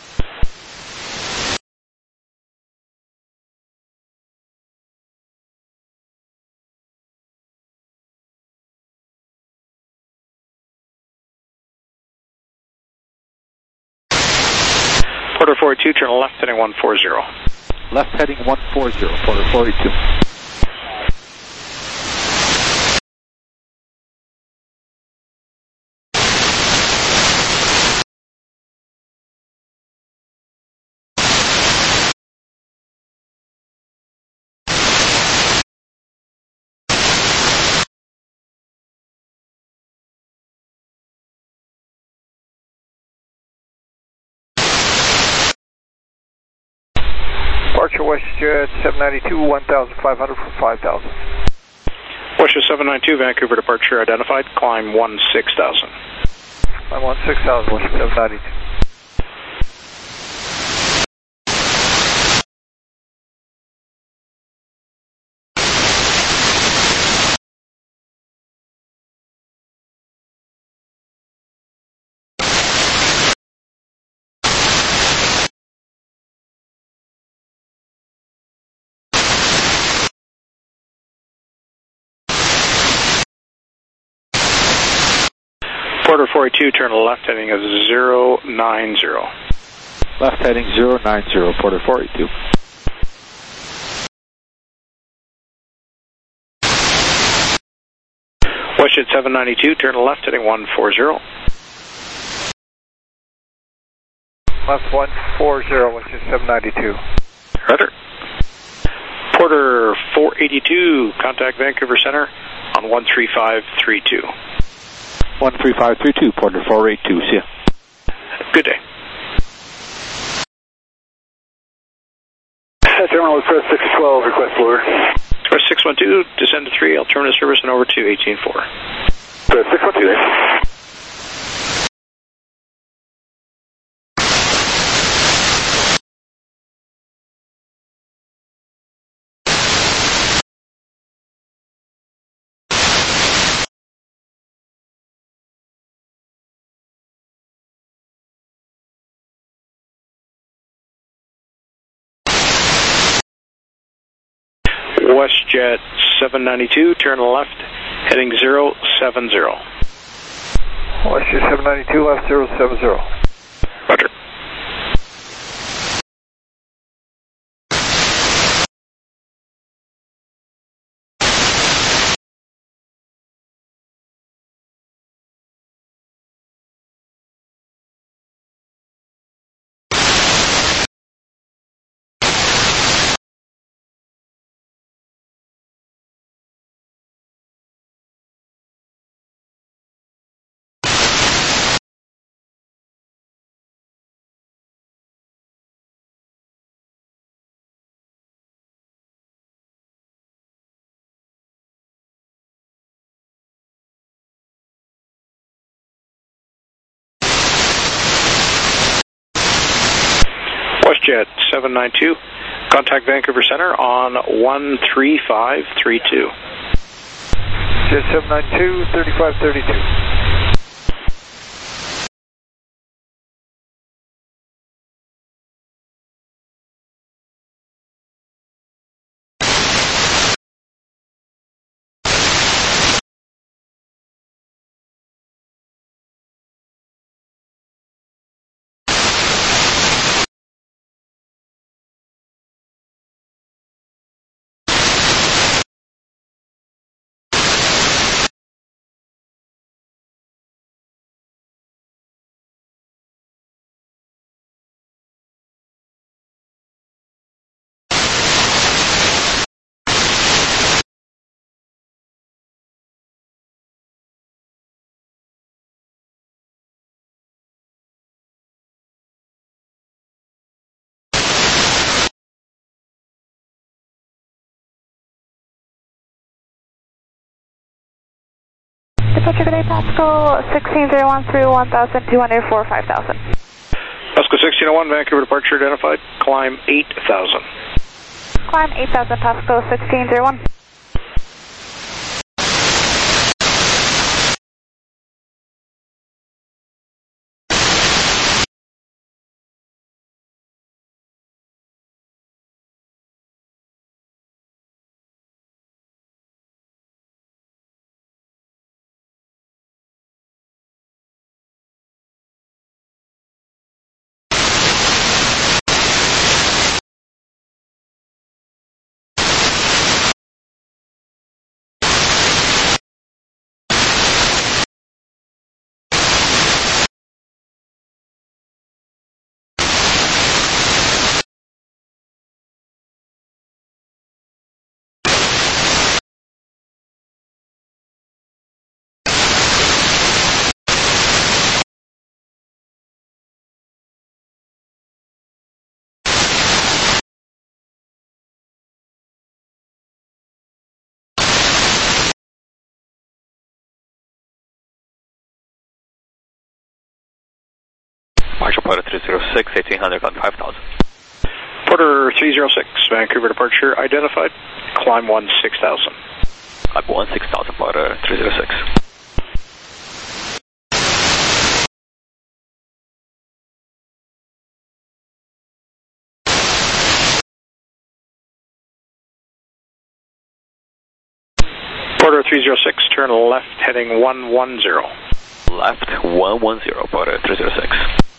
Porter forty-two, turn left heading one four zero. Left heading one four zero, Porter four eight two. Departure WestJet seven ninety-two, one thousand five hundred for five thousand. WestJet seven ninety-two, Vancouver departure identified, climb one six thousand. Climb one six thousand, WestJet seven ninety-two. Porter four eighty-two, turn left heading is zero nine zero. Left heading zero nine zero, Porter four eighty-two. WestJet seven ninety-two, turn left heading one four zero. Left one four zero, WestJet seven ninety-two. Rudder. Porter four eighty-two, contact Vancouver Center on one three five three two. one three five three two, Porter four eighty-two, see ya. Good day. Terminal Express six twelve, request lower. Express six one two, descend to three, alternate service and over to eighteen four. Express six one two there. WestJet seven ninety-two, turn left, heading zero seven zero. WestJet seven ninety-two, left zero seven zero. Roger. WestJet seven ninety-two, contact Vancouver Center on one three five three two. Jet seven ninety-two, thirty-five thirty-two. Departure good day, Pascal sixteen zero one three one thousand two hundred for five thousand. Pascal sixteen oh one, Vancouver departure identified, climb eight thousand. Climb eight thousand, Pascal sixteen zero one. departure, Porter three zero six, eighteen hundred, climb five thousand. Porter three zero six, Vancouver departure identified, climb one six thousand. Climb one six thousand, Porter three zero six. Porter three zero six, turn left heading one one zero. Left one one zero, Porter three zero six.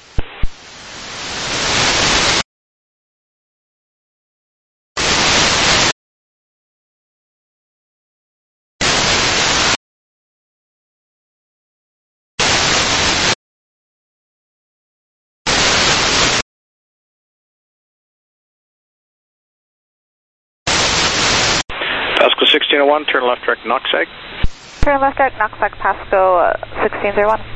Pasco sixteen oh one, turn left direct Noxag. Turn left direct Noxag, Pasco uh, sixteen oh one.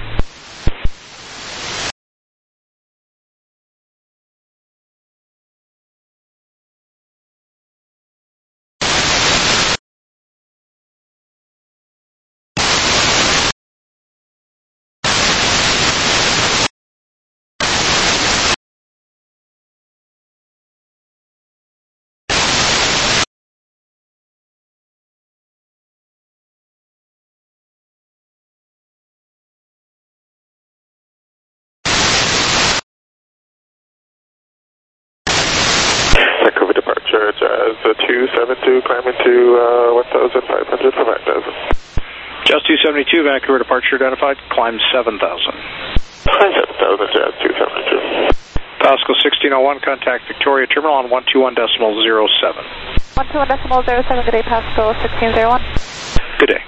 Vancouver departure, Jazz two seventy-two, climbing to uh, one thousand five hundred for five thousand. Jazz two seventy-two, Vancouver departure identified, climb seven thousand. seven thousand, Jazz two seventy-two. Pasco sixteen oh one, contact Victoria Terminal on one two one decimal zero seven. one two one decimal zero seven, good day, Pasco sixteen oh one. Good day.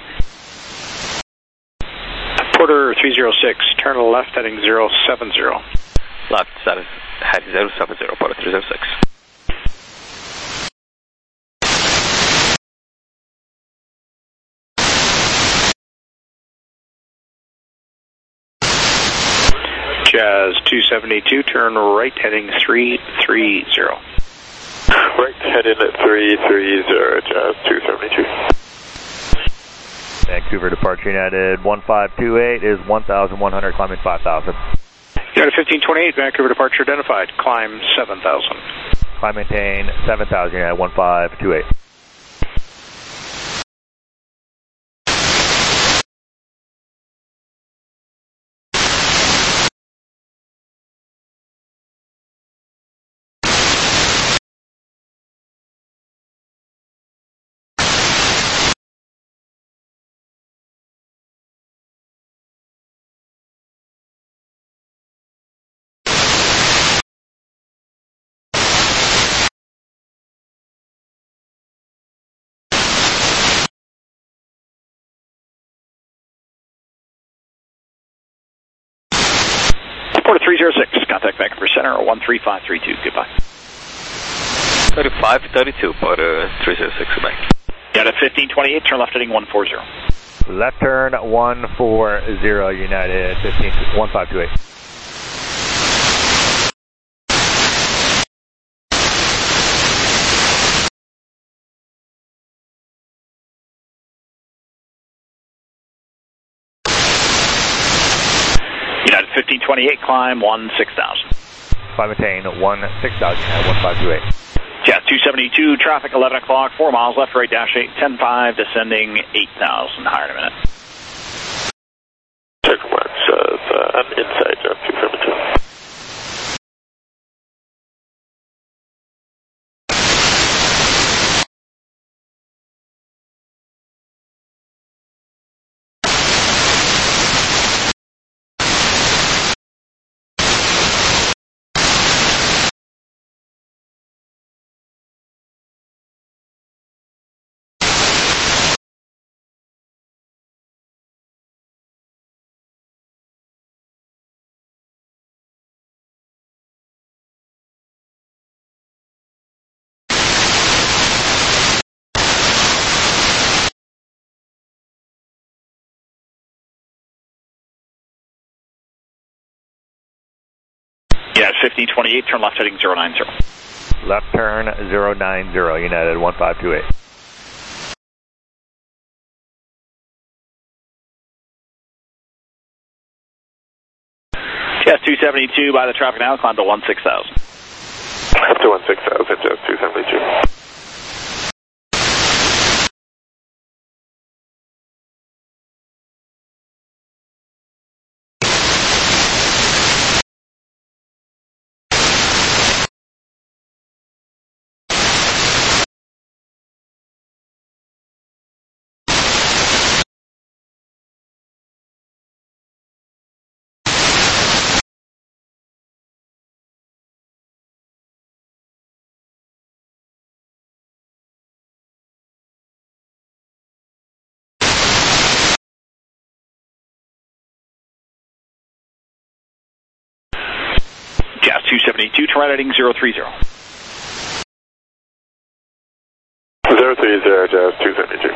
Porter three zero six, turn left heading zero seven zero. Left seven, heading zero seven zero, Porter three zero six. Jazz two seventy-two, turn right heading three three zero. Right heading at three three zero, Jazz two seventy-two. Vancouver departure United one five two eight is one thousand one hundred, climbing five thousand. United fifteen twenty-eight, Vancouver departure identified, climb seven thousand. Climb maintain seven thousand, United one five two eight. Porter three zero six, contact Vancouver Center one three five three two, goodbye. thirty-five thirty-two, Porter three zero six, goodbye. United fifteen twenty-eight, turn left heading one four zero. Left turn one four zero, United fifteen one five two eight. United fifteen twenty-eight, climb one six thousand. Climb maintain one six thousand, United one five two eight. Jazz two seventy-two, traffic eleven o'clock, four miles left, right dash eight, ten five, descending eight thousand, higher in a minute. Check marks, uh, I'm inside Jazz two seventy-two. Yeah, fifteen twenty-eight, turn left heading zero nine zero. Left turn zero nine zero, United one five two eight. Jazz two seventy-two by the traffic now, climb to one six thousand. Up to one six thousand, Jazz two seventy-two. Jazz two seventy-two, turn right heading zero three zero. zero three zero, Jazz two seventy-two.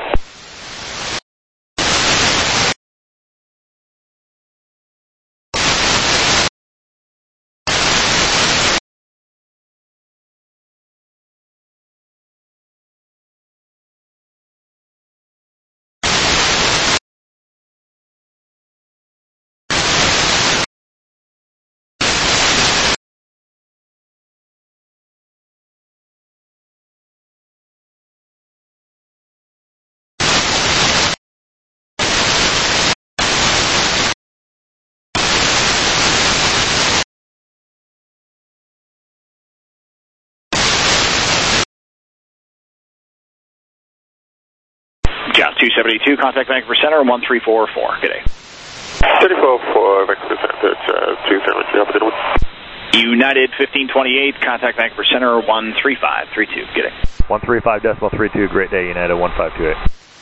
Jazz two seventy-two, contact Vancouver Center, one three four four. Good day. three four four, Vancouver Center, Jazz two seventy-two, have a good one. United fifteen twenty-eight, contact Vancouver Center, one three five three two. Good day. one three five decimal three two, great day, United one five two eight.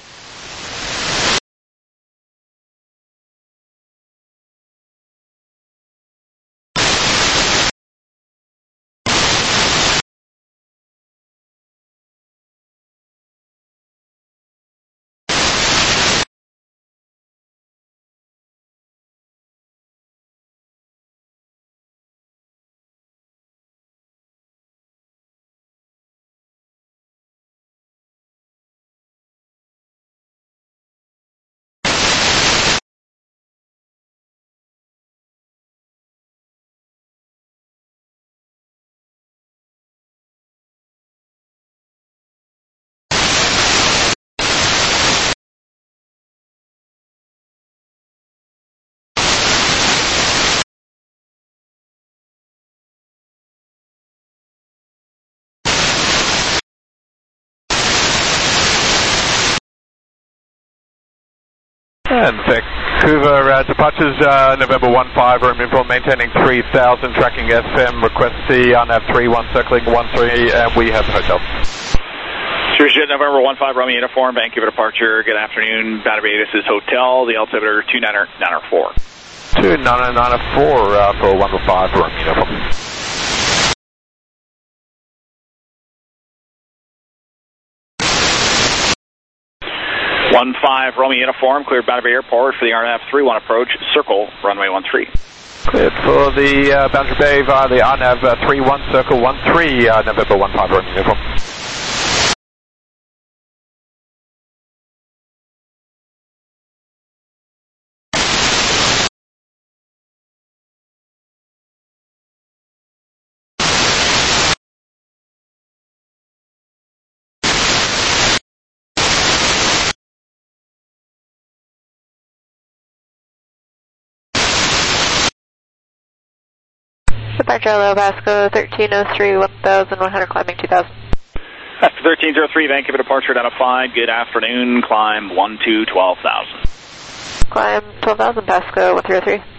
And Vancouver uh, departures uh, November one five, room info maintaining three thousand, tracking S M, request C, R N A V three one, circling one three, and we have hotel. Jet November one five, Romeo Uniform, Vancouver departure, good afternoon, Battery this is Hotel, the altimeter two nine nine four. two nine nine four uh, for one five, Romeo Uniform. one five, Romeo Uniform, cleared Battery Airport for the R N A V three one approach, circle, runway one three. Cleared for the uh, Boundary Bay via the R N A V uh, three one, circle one three, uh, November one five, Romeo Uniform. Departure L O Vasco, thirteen oh three, one thousand one hundred, climbing two thousand. After thirteen oh three, Vancouver departure identified, good afternoon, climb one two, twelve thousand. Climb twelve thousand, Pasco, one three oh three.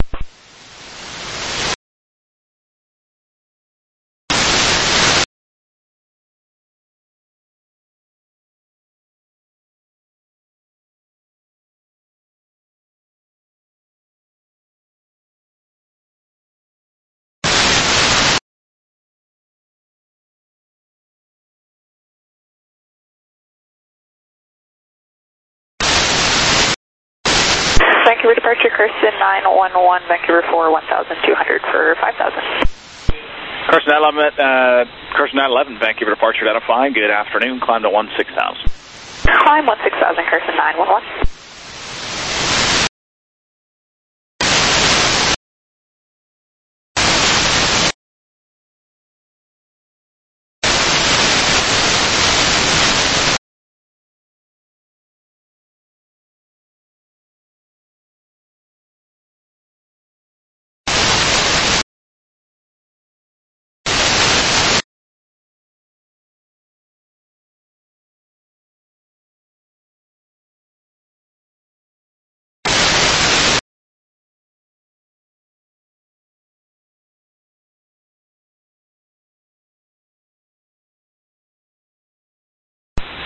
Vancouver departure, Carson nine one one, Vancouver four, one thousand two hundred for five thousand. Carson nine eleven, uh, Carson nine eleven, Vancouver departure identified, good afternoon, climb to one six thousand. Climb one six thousand, Carson nine one one.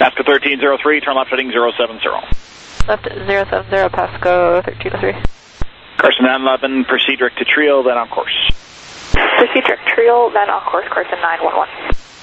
Pasco thirteen oh three, turn left heading zero seven zero. Left zero seven zero, Pasco thirteen oh three. Carson nine eleven, proceed direct to Trio, then on course. Proceed direct Trio, then on course, Carson nine one one.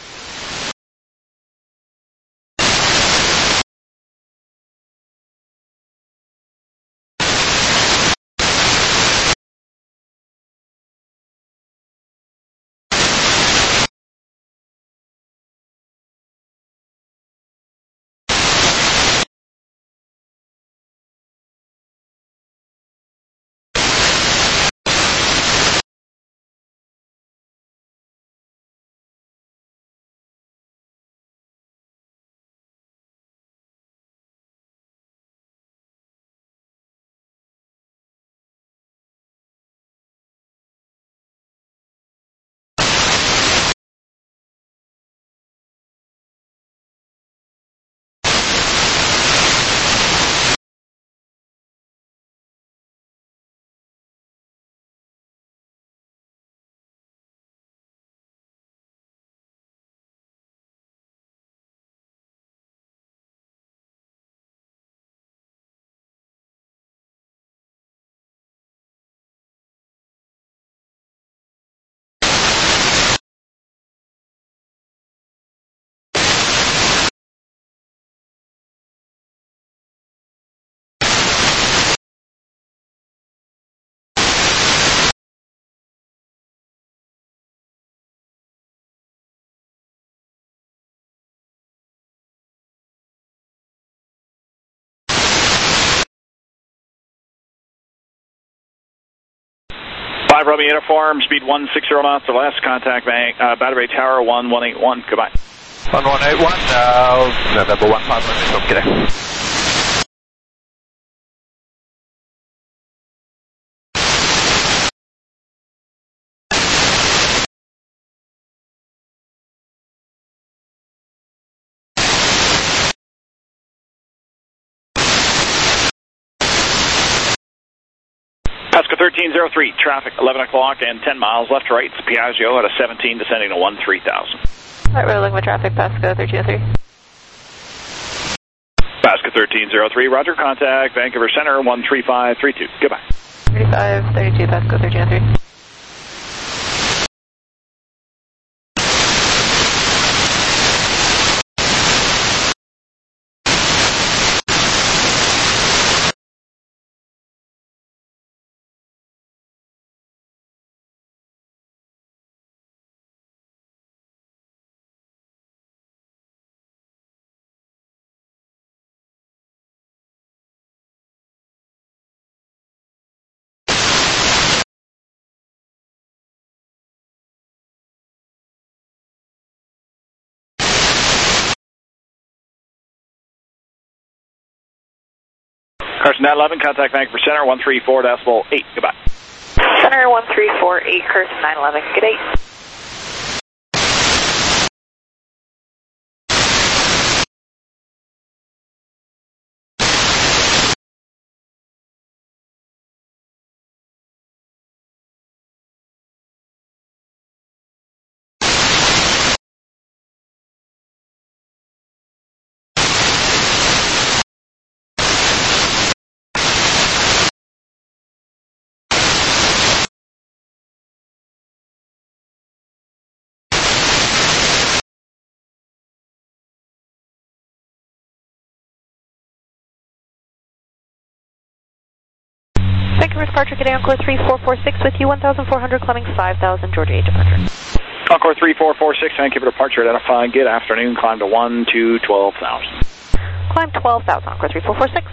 five Romeo uniform, speed one sixty knots or less, contact bank, uh, Battery Tower one one eight one, goodbye. one one eight one, uh, November one five, okay. Pasco thirteen oh three, traffic eleven o'clock and ten miles left to right. It's Piaggio at a seventeen descending to one three thousand. Alright, rolling with traffic, Pasco thirteen oh three. Pasco thirteen oh three, roger, contact Vancouver Center one three five three two, goodbye. thirty-five thirty-two, Pasco thirteen oh three. Carson nine eleven, contact Vancouver Center one three four decimal eight, goodbye. Center one three four eight, Carson nine eleven, good day. Vancouver departure, getting on course three four four six with you, one thousand four hundred, climbing five thousand, Georgia eight departure. Encore three four four six, Vancouver departure, identify, good afternoon, climb to one two twelve thousand. Climb twelve thousand, Encore three four four six.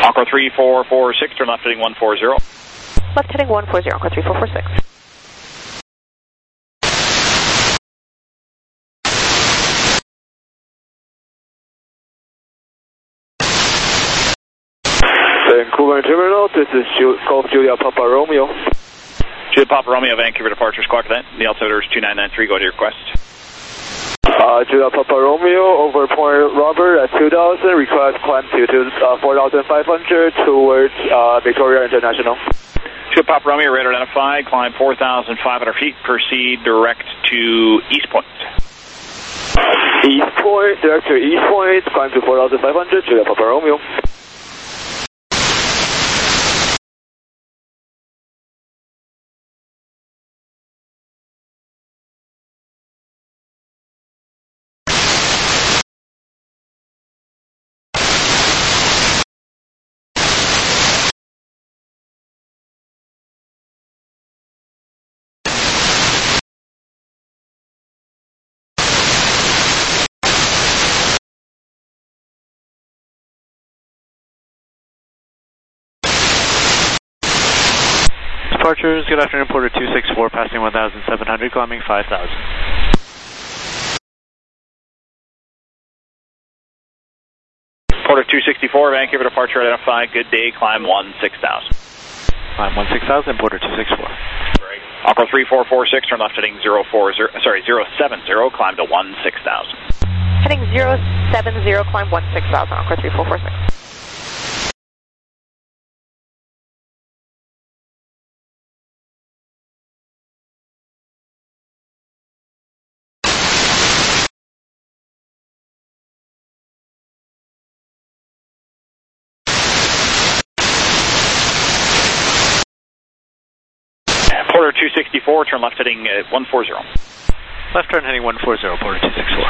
Encore three four four six, turn left heading one four zero. Left heading one four zero, Encore three four four six. Vancouver Terminal, this is Golf Julia Papa Romeo. Julia Papa Romeo, Vancouver departure, squawk that. The altimeter is two nine nine three, go to your request. Uh, Julia Papa Romeo, over Point Robert at two thousand, request climb to, to uh, four thousand five hundred towards uh, Victoria International. Julia Papa Romeo, radar identified, climb four thousand five hundred feet, proceed direct to East Point. East Point, direct to East Point, climb to four thousand five hundred, Julia Papa Romeo. Departures, good afternoon, Porter two six four, passing one thousand seven hundred, climbing five thousand. Porter two sixty-four, Vancouver departure identified, good day, climb one six thousand. Climb one six thousand, Porter two six four. Encore three four four six, turn left heading zero four zero, sorry, zero seven zero, climb to one six thousand. Heading zero seven zero, climb one six thousand, Encore three four four six. Porter two sixty-four, turn left heading uh, one four zero. Left turn heading one four zero, Porter two sixty-four.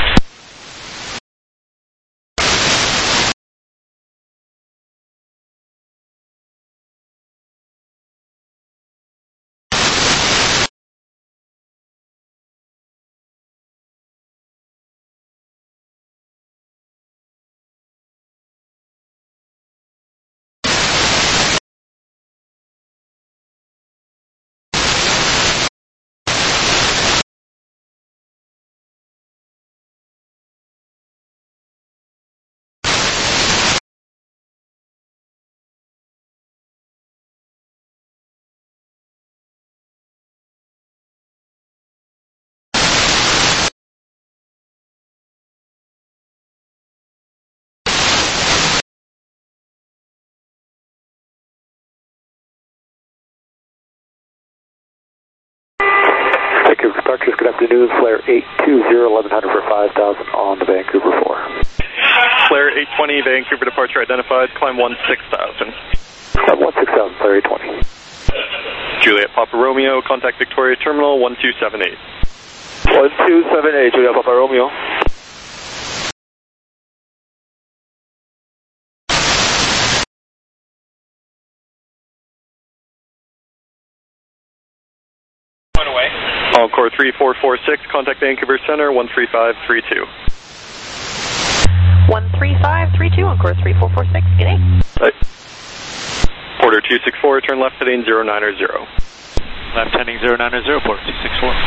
Departures, good afternoon, Flare eight two zero, eleven hundred for five thousand on the Vancouver four. Flare eight twenty, Vancouver departure identified, climb one six thousand. Climb one six thousand, Flare eight twenty. Juliet Papa Romeo, contact Victoria Terminal one two seven eight. one two seven eight, Juliet Papa Romeo. Encore three four four six, contact Vancouver Center one three five three two. one three five three two, Encore three four four six, good day. Right. Porter two six four, turn left heading zero nine zero. Left heading zero nine zero, Porter two six four.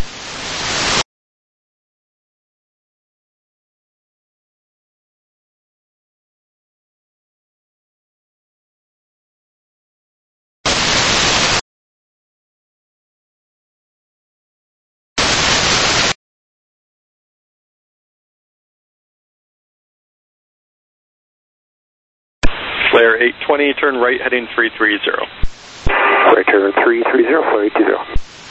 Flare eight twenty, turn right heading three three zero. Right turn three three zero, Flare eight two zero.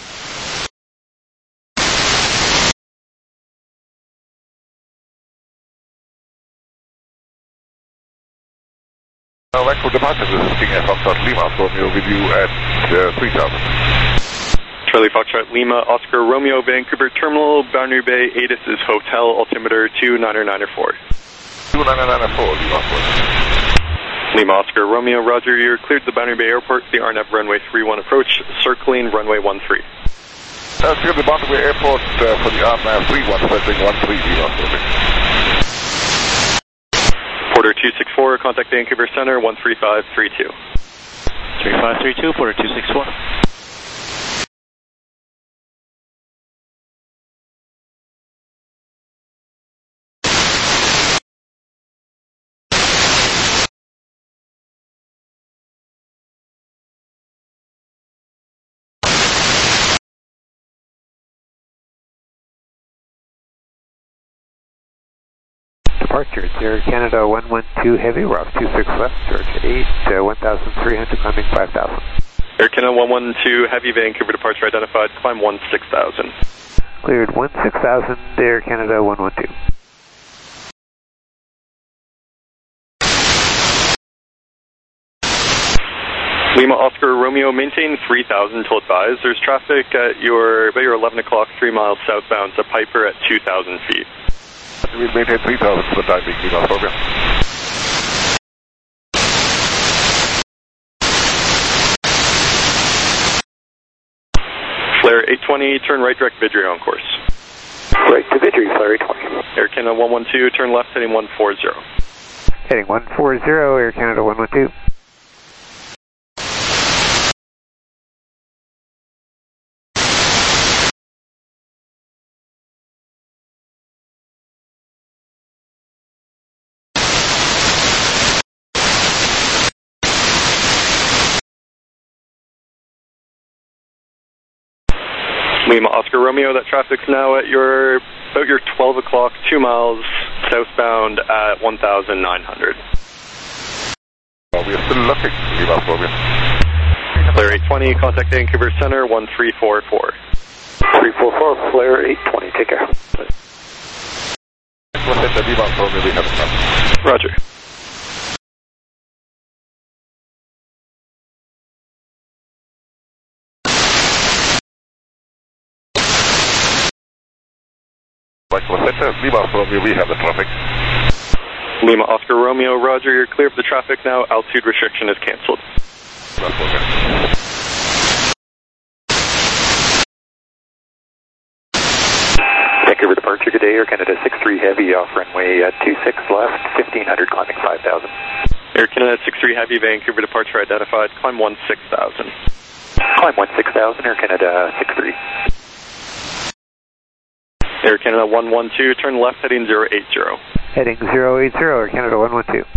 Uh, Vancouver departure, this is King Air Foxtrot Lima, Romeo with you at uh, three thousand. Charlie Foxtrot Lima, Oscar Romeo, Vancouver Terminal, Boundary Bay, Atis is Hotel, altimeter two nine nine four. two nine nine four, Lima Oscar. Lima Oscar Romeo, roger, you're cleared the Boundary Bay Airport, the R N A V runway three one approach, circling runway one three. That's uh, the Boundary Bay Airport uh, for the R N A V three one, circling one three, Lima Oscar. Porter two six four, contact Vancouver Center, one three five three two. three five three two, Porter two six four. Departure, Air Canada one one two Heavy, we're off two six left, Georgia eight, uh, one thousand three hundred, climbing five thousand. Air Canada one one two Heavy, Vancouver departure identified, climb one six thousand. Cleared one six thousand, Air Canada one one two. Lima Oscar Romeo, maintain three thousand till advised. There's traffic at your, about your eleven o'clock, three miles southbound to Piper at two thousand feet. We maintain three thousand for the time being, Lima program. Flare eight twenty, turn right direct Vidri on course. Right to Vidri, Flare eight twenty. Air Canada one one two, turn left heading one four zero. Heading one four zero, Air Canada one one two. Lima Oscar Romeo, that traffic's now at your, about your twelve o'clock, two miles southbound at one thousand nine hundred. Well, we are still looking, Lima program. Flare eight twenty, contact Vancouver Center, one three four four. three four four, Flare eight twenty, take care. Within the Lima program, we have enough. Roger. Lima Romeo, we have the traffic. Lima Oscar Romeo, roger, you're clear of the traffic now, altitude restriction is cancelled. Vancouver departure, good day, Air Canada six three Heavy, off runway uh, two six left, fifteen hundred, climbing five thousand. Air Canada six three Heavy, Vancouver departure identified, climb one six thousand. Climb one six thousand, Air Canada six three. Air Canada one one two, turn left heading zero eight zero. Heading zero eight zero, Air Canada one one two.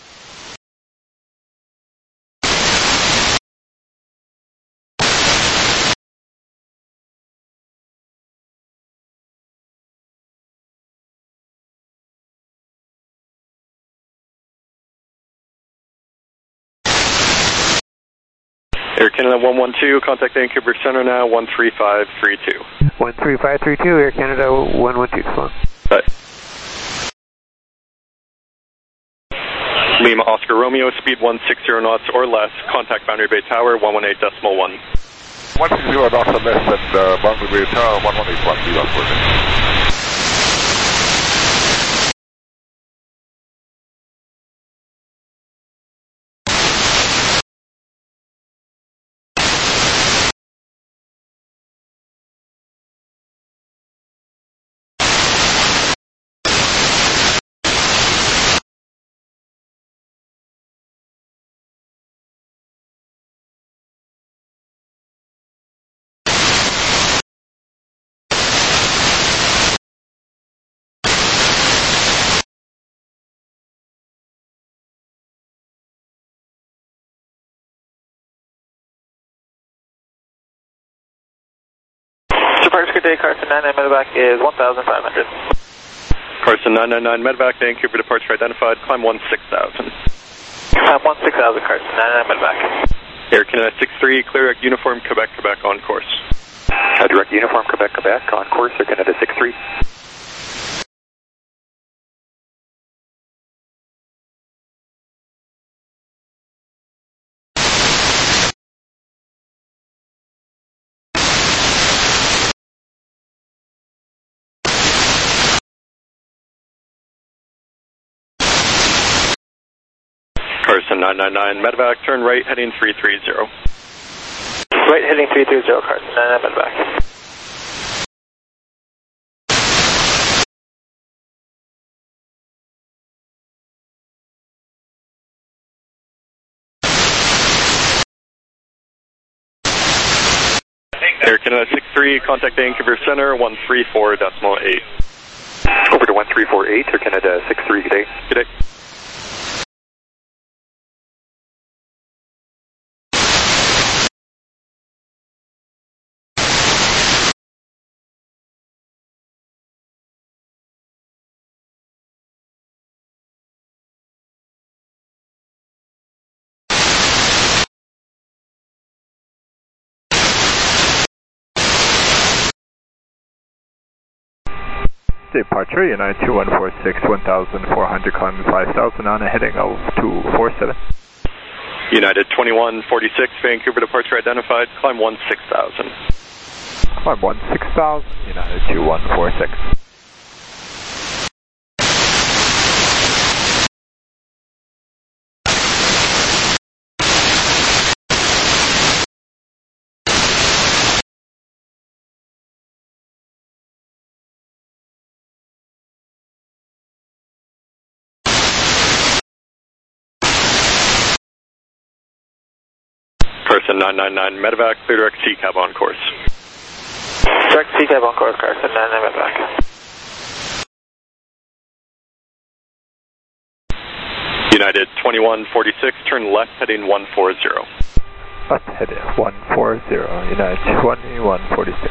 Air Canada one one two, contact Vancouver Center now, one three five three two. one three five three two, Air Canada one one two, slow. Bye. Lima Oscar Romeo, speed one six zero knots or less, contact Boundary Bay Tower, one one eight decimal one. one six zero knots or less at uh, Boundary Bay Tower, one one eight one, Lima program. Departure, good day, Carson nine nine medevac is one thousand five hundred. Carson nine nine nine medevac, Vancouver departure identified, climb one six thousand. Climb one six thousand, Carson nine nine medevac. Air Canada six three, clear at Uniform Quebec, Quebec on course. Uh, direct Uniform Quebec, Quebec on course, Air Canada six three. Carson nine nine nine medevac, turn right heading three three zero. Right heading three three zero, Carson nine nine medevac. Air Canada six three, contact Vancouver Center, one three four decimal eight. Over to one three four eight, Air Canada six three, good day. Good day. Departure, United two one four six, one thousand four hundred, climbing five thousand on a heading of two four seven. United twenty-one forty-six, Vancouver departure identified, climb one six thousand. Climb one six thousand, United two one four six. Carson nine nine nine, medevac, clear direct C cab on course. Direct C cab on course, Carson nine nine medevac. United twenty-one forty-six, turn left heading one four zero. Left heading one four zero, United twenty-one forty-six.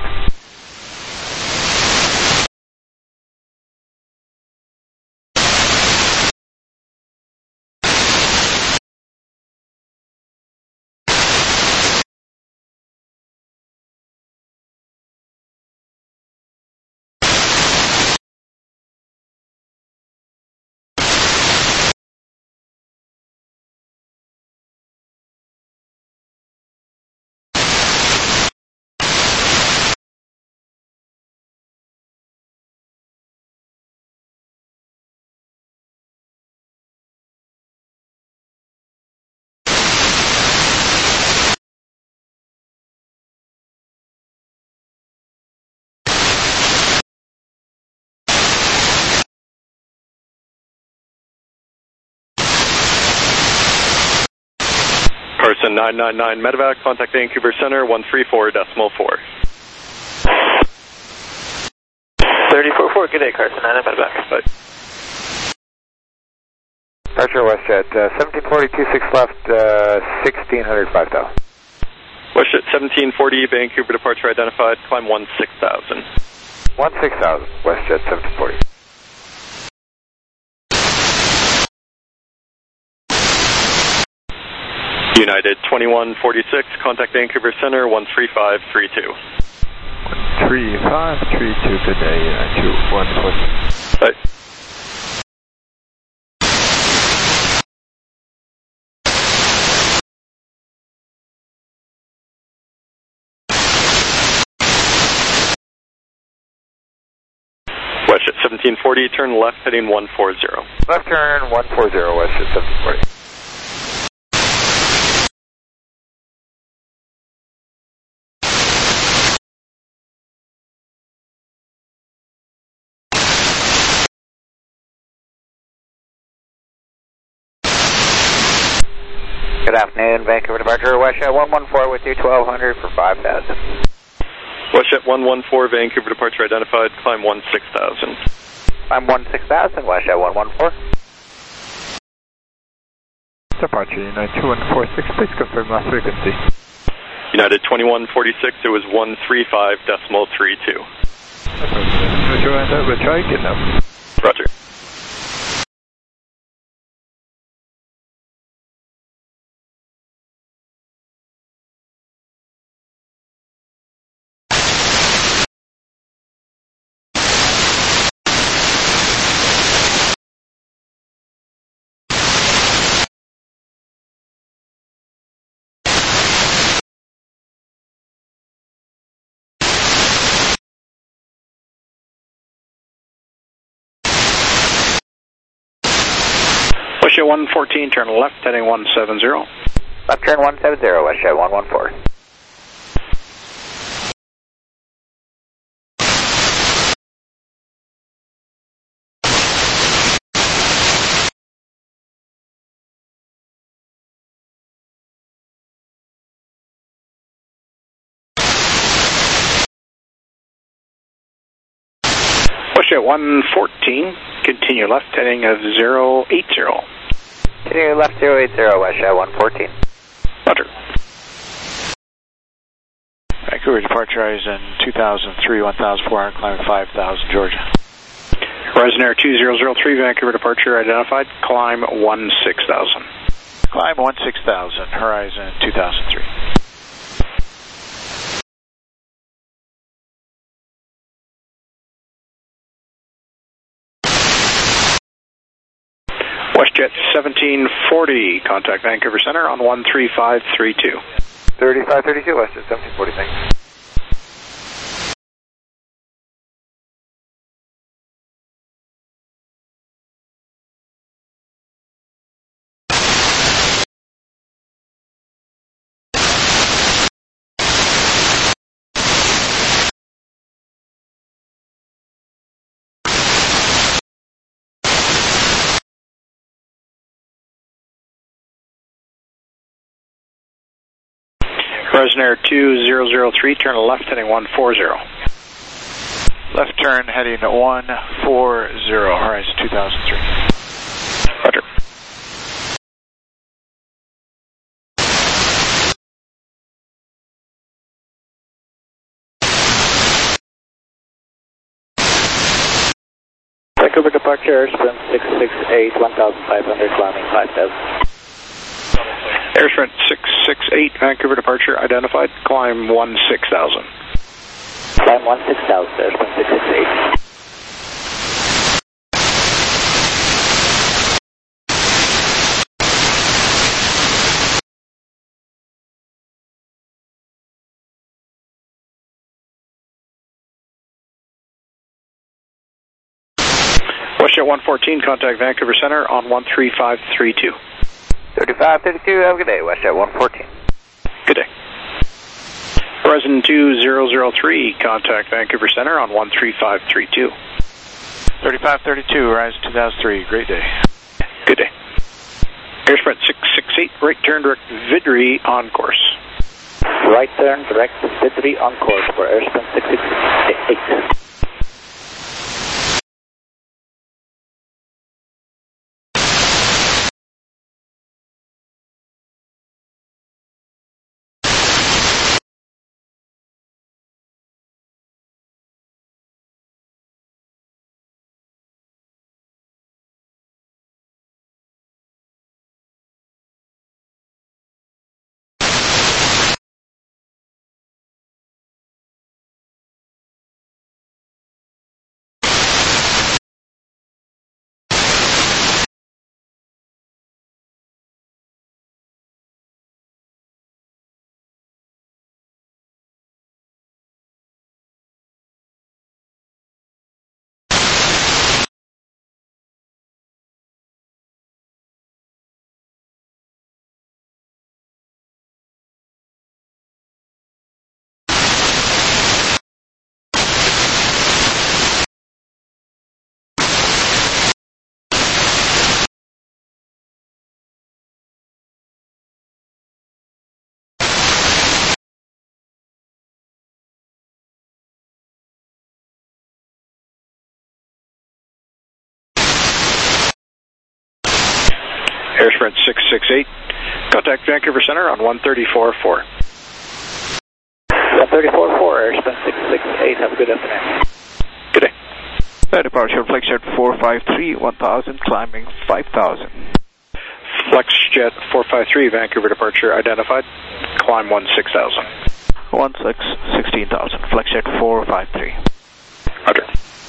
Carson nine nine nine, medevac, contact Vancouver Center, one three four decimal four. thirty-four four, good day, Carson nine nine medevac. Bye. Departure WestJet, uh, seventeen forty, two six left, uh, sixteen hundred, five thousand. WestJet seventeen forty, Vancouver departure identified, climb one six thousand. one six thousand, WestJet seventeen forty. United twenty-one forty-six, contact Vancouver Center, one three five three two. one three five three two, good day, United two one four six. Bye. WestJet seventeen forty, turn left heading one four zero. Left turn one four zero, WestJet seventeen forty. Good afternoon, Vancouver departure, WestJet one one four with you, twelve hundred for five thousand. WestJet one one four, Vancouver departure identified, climb one six thousand. Climb one six thousand, WestJet one one four. Departure, United two one four six, please confirm last frequency. United twenty-one forty-six, it was one three five decimal three two. Roger, and we'll try again now. Roger. WestJet one fourteen, turn left, heading one seven zero. Left turn one seven zero, WestJet one one four. WestJet one fourteen, continue left heading of zero eight zero. Continue left zero eight zero, WestJet one fourteen. Roger. Vancouver departure horizon two thousand three, one thousand four hundred, climbing five thousand, Georgia. Horizon Air two zero zero three, Vancouver departure identified, climb one six thousand. Climb one six thousand, horizon two thousand three. WestJet seventeen forty, contact Vancouver Center on one three five three two. thirty-five thirty-two, WestJet seventeen forty, thanks. Horizon Air two zero zero three, turn left heading one four zero. Left turn heading one four zero, horizon two thousand three. Roger. Vancouver departure, sprint six six eight, one thousand five hundred, climbing five thousand. Air Sprint six six eight, Vancouver departure identified, climb one six thousand. Climb one six thousand, Air Sprint six six eight. WestJet one fourteen, contact Vancouver Center on one three five three two. thirty-five thirty-two, have a good day, WestJet one fourteen. Good day. Horizon two zero zero three, contact Vancouver Center on one three five three two. thirty-five thirty-two, horizon two thousand three, great day. Good day. Air Sprint six six eight, right turn direct Vidri on course. Right turn direct Vidri on course for Air Sprint six six eight. Air Sprint six six eight, contact Vancouver Center on one three four four. one three four four, Air Sprint six six eight, have a good afternoon. Good day. Uh, departure FlexJet four five three, one thousand, climbing five thousand. FlexJet four five three, Vancouver departure identified, climb one six thousand. one six, sixteen thousand, FlexJet four five three. Roger.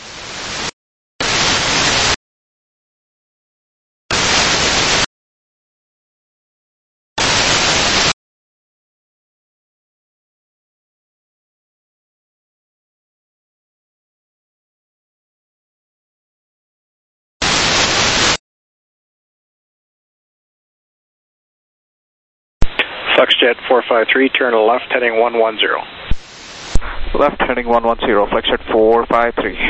FlexJet four five three, turn left heading one one zero. Left heading one one zero, FlexJet four five three.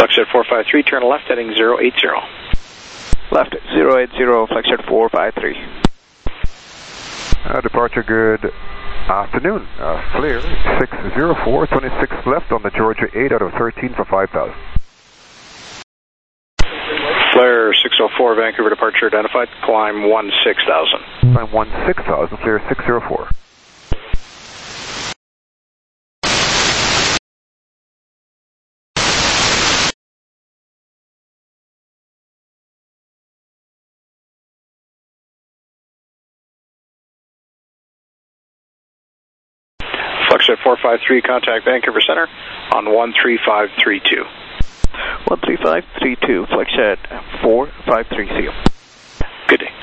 Flexjet four five three, turn left heading zero eight zero. Left zero eight zero, Flexjet four five three. Uh, departure, good afternoon. Uh, Flair six zero four, twenty-six left on the Georgia eight out of thirteen for five thousand. Flair six oh four, Vancouver departure identified, climb one six thousand. Climb one six thousand, Flair six zero four. Flexjet four five three, contact Vancouver Center on one three five three two. one three five three two, Flexjet four five three, see you. Good day.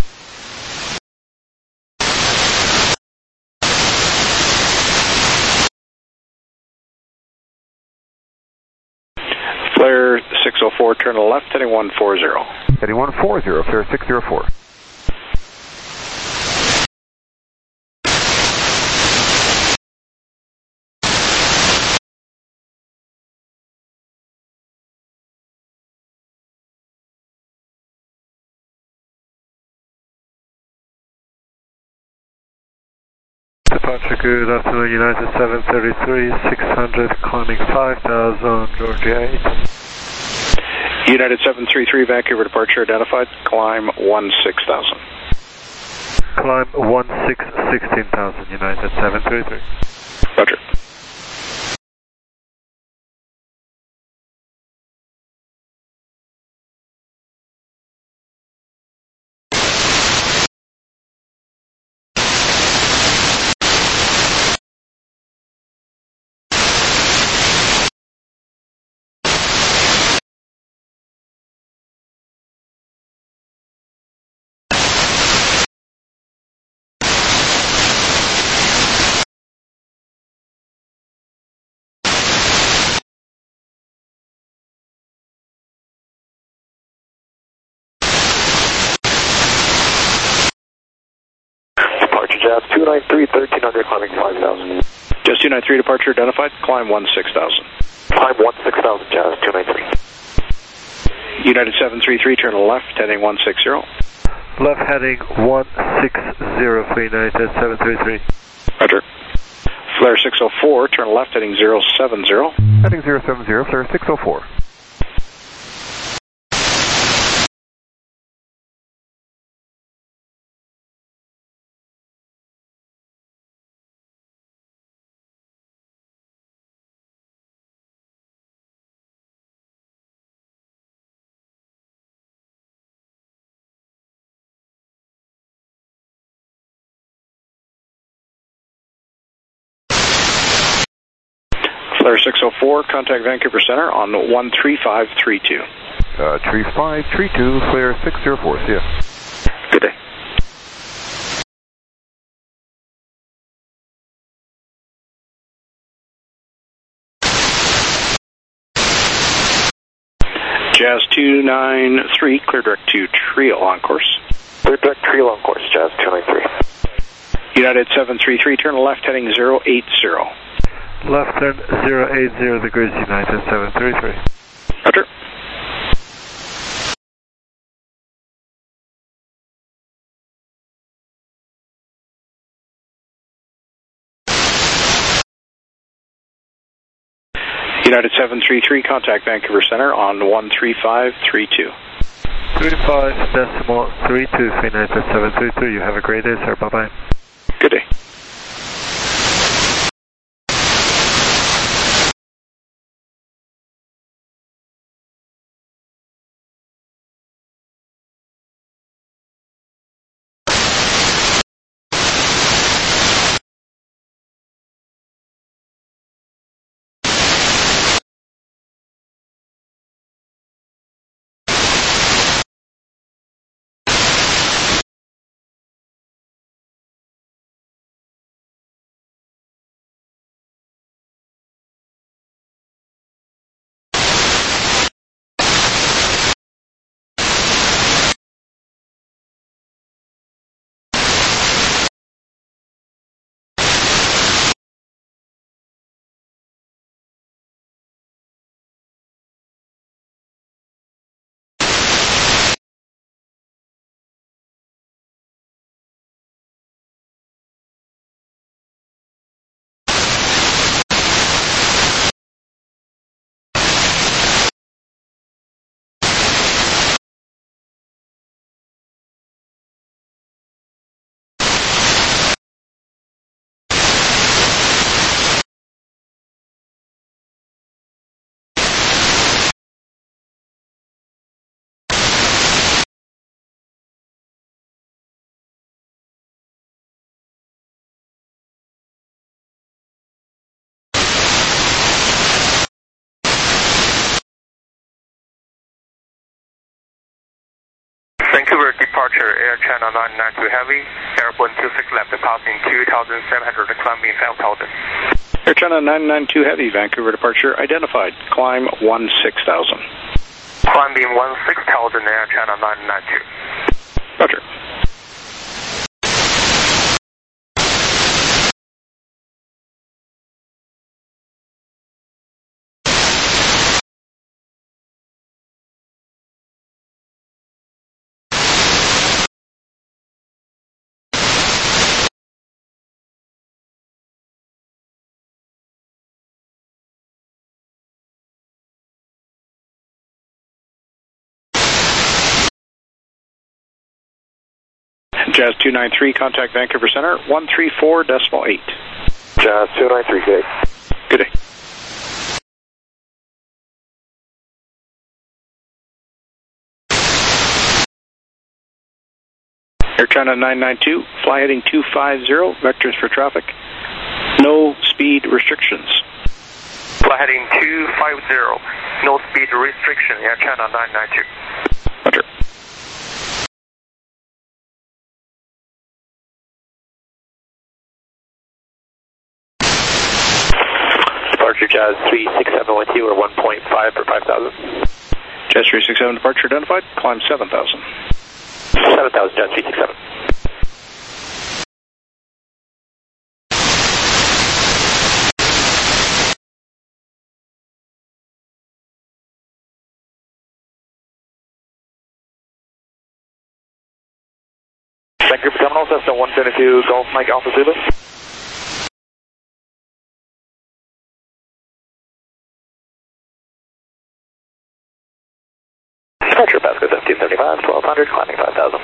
Flair six oh four, turn to the left, heading one four zero. Heading one four zero, Flair six zero four. Departure, good afternoon, United seven thirty-three, six hundred, climbing five thousand, Georgia eight. United seven three three, Vancouver departure identified, climb one six thousand. Climb one six sixteen thousand, United seven three three. Roger. Jazz two nine three, thirteen hundred, climbing five thousand. Jazz two nine three, departure identified, climb one six thousand. Climb one six thousand, Jazz two nine three. United seven three three, turn to the left, heading one six zero. Left heading one six zero for United seven three three. Roger. Flair six oh four, turn left, heading zero seven zero. Heading zero seven zero, Flair six oh four. Flair six oh four, contact Vancouver Center on one three five three two. Uh, three five three two, Flair six zero four, see ya. Good day. Jazz two nine three, clear direct to Trio on course. Clear direct Trio on course, Jazz two nine three. United seven three three, turn left, heading zero eight zero. Left turn zero eight zero degrees, United seven three three. Roger. United seven three three, contact Vancouver Center on one three five three two. three five decimal three two for United seven three three. You have a great day, sir. Bye-bye. Good day. departure, Air China nine nine two Heavy, airborne two six left, passing two thousand seven hundred, climbing five thousand. Air China nine nine two Heavy, Vancouver departure identified, climb one six thousand. Climbing one six thousand, Air China nine nine two. Roger. Jazz two nine three, contact Vancouver Center, one three four decimal eight. Jazz two nine three, good day. Good day. Air China nine nine two, fly heading two five zero, vectors for traffic. No speed restrictions. Fly heading two five zero, no speed restriction, Air China nine nine two. Roger. Departure Jazz three six seven with you, or one point five for five thousand. Jazz three six seven departure identified, climb seven thousand. seven thousand, Jazz three six seven. Vancouver Terminal, Cessna one seventy-two, Golf Mike Alpha Zulu. Departure Pasco seventeen seventy-five, twelve hundred, climbing five thousand.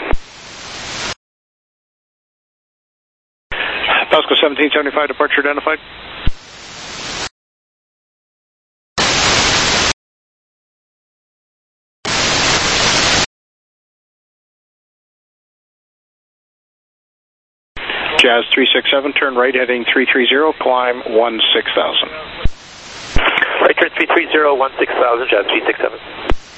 Pasco seventeen seventy-five, departure identified. Jazz three six seven, turn right heading three three zero, climb one six thousand. Right turn three three zero, one six thousand, Jazz three six seven.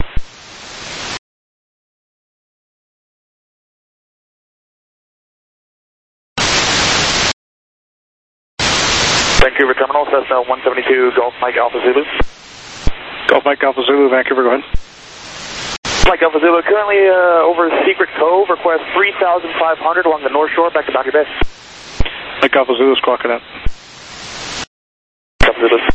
Vancouver Terminal, Cessna one seventy-two, Golf Mike Alpha Zulu. Golf Mike Alpha Zulu, Vancouver, go ahead. Mike Alpha Zulu, currently uh, over Secret Cove, request three thousand five hundred along the North Shore, back to Boundary Bay. Mike Alpha Zulu is clocking out. Alpha Zulu.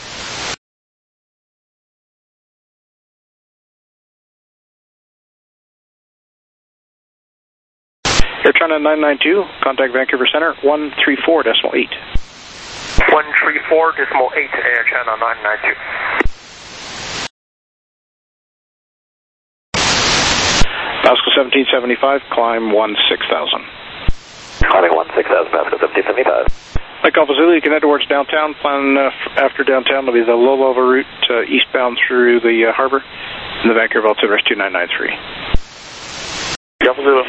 Air China nine nine two, contact Vancouver Center, one three four decimal eight. one three four decimal eight, Air China nine nine two. Pasco seventeen seventy-five, climb one six thousand. Climbing one six thousand, Pasco seventeen seventy-five. Mike Alpha Zulu, you can head towards downtown. Plan uh, after downtown will be the low-level route uh, eastbound through the uh, harbor, and the Vancouver altimeter is two nine nine three. Alpha Zulu.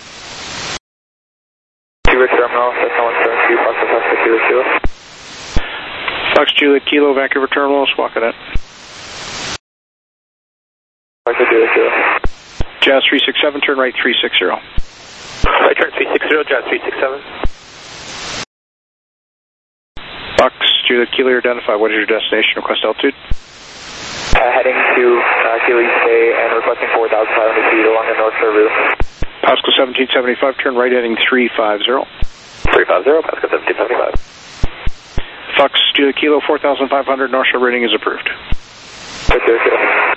Vancouver Terminal, Cessna one seventy-two, Fox Fox Kilo Kilo. Fox Juliet Kilo, Vancouver Terminal, squawk it out. Fox Kilo Kilo. Jazz three six seven, turn right three six zero. Right turn three six zero, Jazz three six seven. Fox Juliet Kilo, identify what is your destination, request altitude? Uh, heading to uh, Kilo East Bay and requesting four thousand five hundred feet along the North Shore route. Pasco seventeen seventy-five, turn right heading three five zero. three five zero, Pasco seventeen seventy-five. Fox Juliet Kilo, four thousand five hundred, North Shore rating is approved. Okay, okay.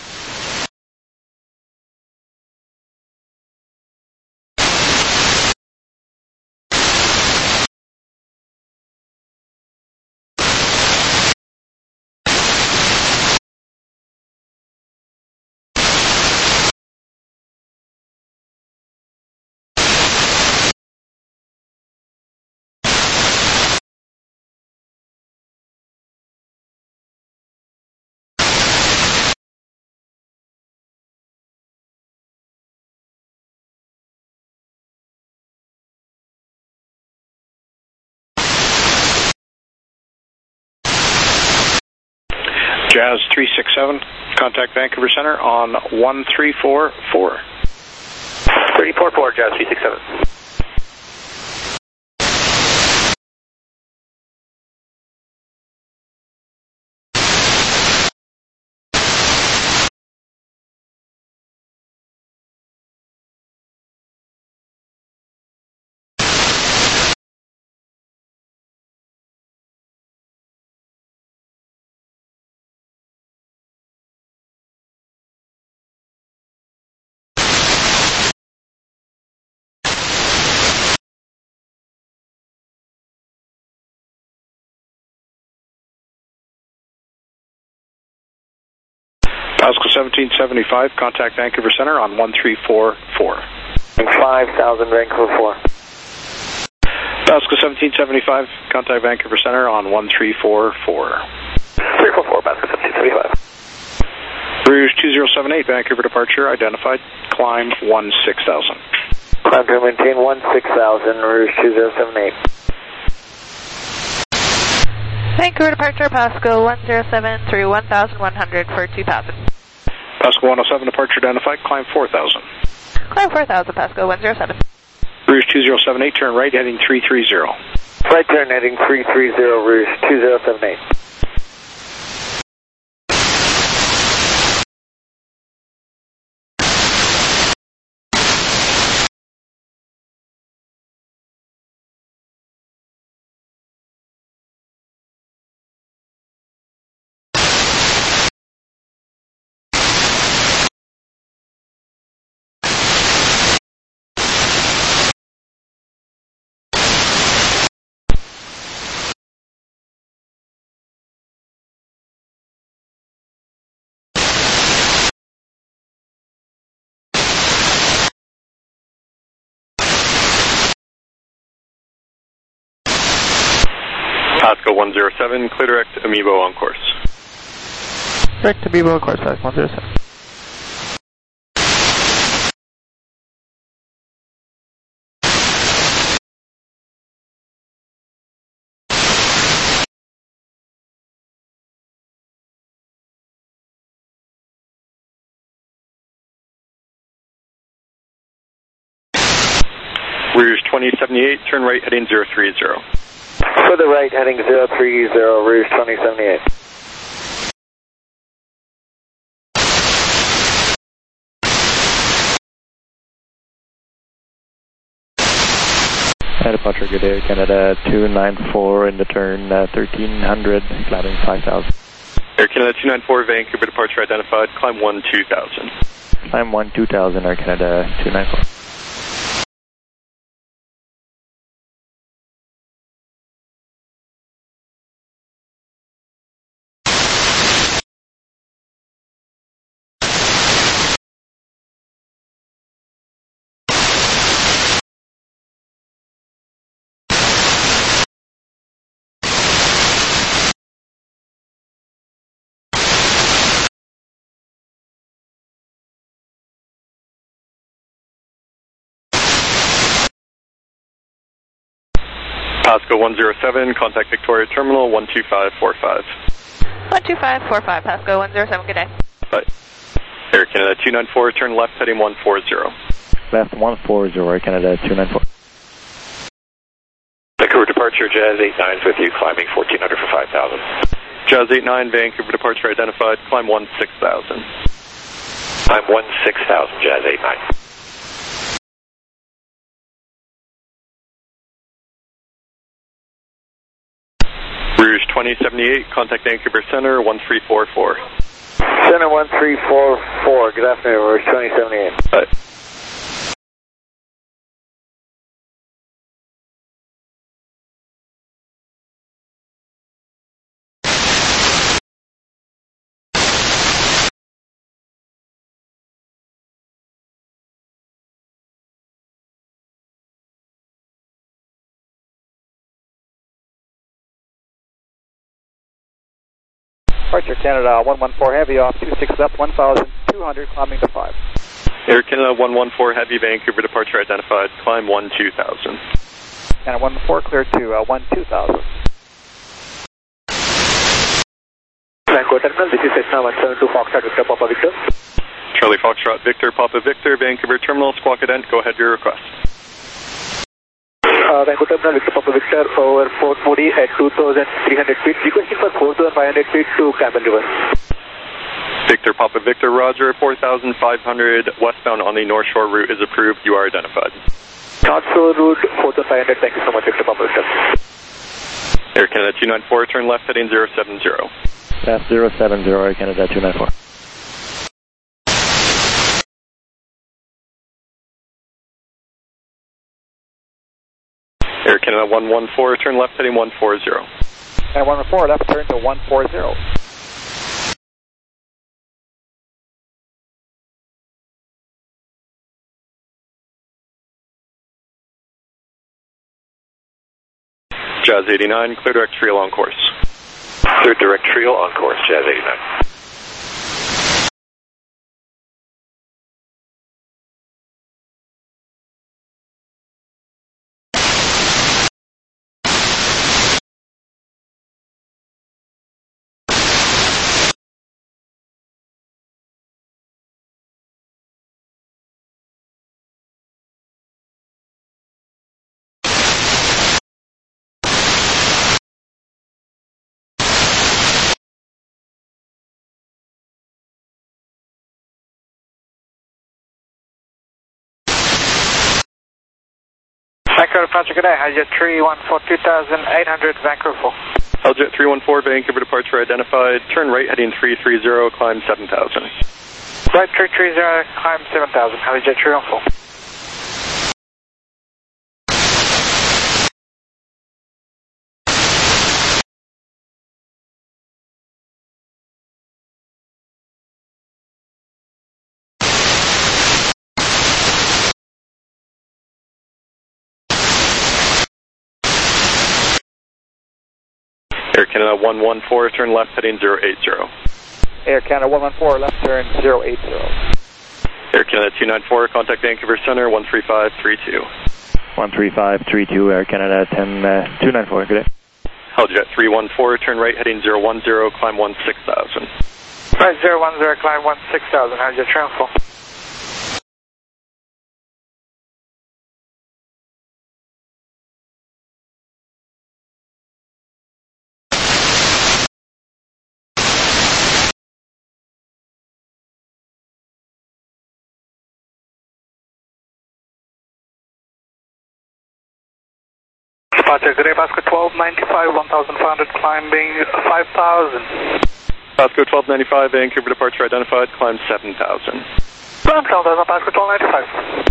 Jazz three six seven, contact Vancouver Center on one three four four. thirty-four four, Jazz three six seven. Pascal seventeen seventy-five, contact Vancouver Center on one three four four. five thousand, Vancouver four. Pascal seventeen seventy-five, contact Vancouver Center on one three four four. three four four, Pascal seventeen seventy-five. Rouge two zero seven eight, Vancouver departure identified, climb one six thousand. Climb to maintain one six thousand, Rouge two zero seven eight. Vancouver departure, Pascal one zero seven through one thousand one hundred for two thousand. Pascal one oh seven, departure identified, climb four thousand. Climb four thousand, Pascal one zero seven. Rouge two zero seven eight, turn right, heading three three zero. Right turn, heading three three zero, Rouge two zero seven eight. Pascal one zero seven, clear direct, Amiibo on course. Direct Amiibo on course, one zero seven. Rouge twenty seventy-eight, turn right, heading zero three zero. For the right, heading zero three zero, Rouge twenty seventy-eight. Air departure, good day, Canada two nine four in the turn, uh, thirteen hundred, climbing five thousand. Air Canada two nine four, Vancouver departure identified, climb one two thousand. Climb one two thousand, Air Canada two nine four. Pascal one zero seven, contact Victoria Terminal one two five four five. one two five four five, Pascal one zero seven, good day. Bye. Air Canada two nine four, turn left, heading one four zero. Left one four zero, Air Canada two nine four. Vancouver departure, Jazz eight nine with you, climbing fourteen hundred for five thousand. Jazz eight nine, Vancouver departure identified, climb one six thousand. Climb one six thousand, Jazz eight nine. Rouge twenty seventy-eight, contact Vancouver Center one three four four. Center one three four four, good afternoon, Rouge twenty seventy-eight. Bye. Departure Canada one one four Heavy off two six left, one thousand two hundred, climbing to five. Air Canada one one four Heavy, Vancouver departure identified, climb one two thousand. Canada one one four clear to uh, one two thousand. Vancouver Terminal, this is Cessna one seven two Foxtrot Victor Papa Victor. Charlie Foxtrot, Victor, Papa Victor, Vancouver Terminal, Squawk Cadent, go ahead, your request. Uh, Vancouver Terminal, Victor, Papa Victor, over Fort Moody at two thousand three hundred feet, requesting for four thousand five hundred feet to Campbell River. Victor, Papa Victor, Roger, four thousand five hundred westbound on the North Shore route is approved, you are identified. North Shore route, four thousand five hundred, thank you so much, Victor, Papa Victor. Air Canada two nine four, turn left heading zero seven zero. Pass zero seven zero, Air Canada two nine four. Air Canada one one four, turn left heading one four zero. And one one four, left turn to one four zero. Jazz eighty-nine, clear direct trio on course. Clear direct trio on course, Jazz eighty-nine. Vancouver departure, good day. Howjet three one four, two thousand eight hundred, Vancouver full. Howjet three one four, Vancouver departure identified. Turn right heading three three zero, climb seven thousand. Right three three zero, climb seven thousand. Howjet three one four. Air Canada one one four, turn left heading zero eight zero. Air Canada one one four, left turn zero eight zero. Air Canada two nine four, contact Vancouver Center one three five three two. one three five three two, Air Canada ten, uh, two nine four, good day. Helljet three one four, turn right heading zero one zero, climb one six thousand. Right zero one zero, climb one six thousand, Howjet three one four. Departure, good day, Pasco twelve ninety-five, one thousand five hundred, climbing five thousand. Pasco twelve ninety-five, Vancouver departure identified, climb seven thousand. Climb seven thousand, Pasco twelve ninety-five.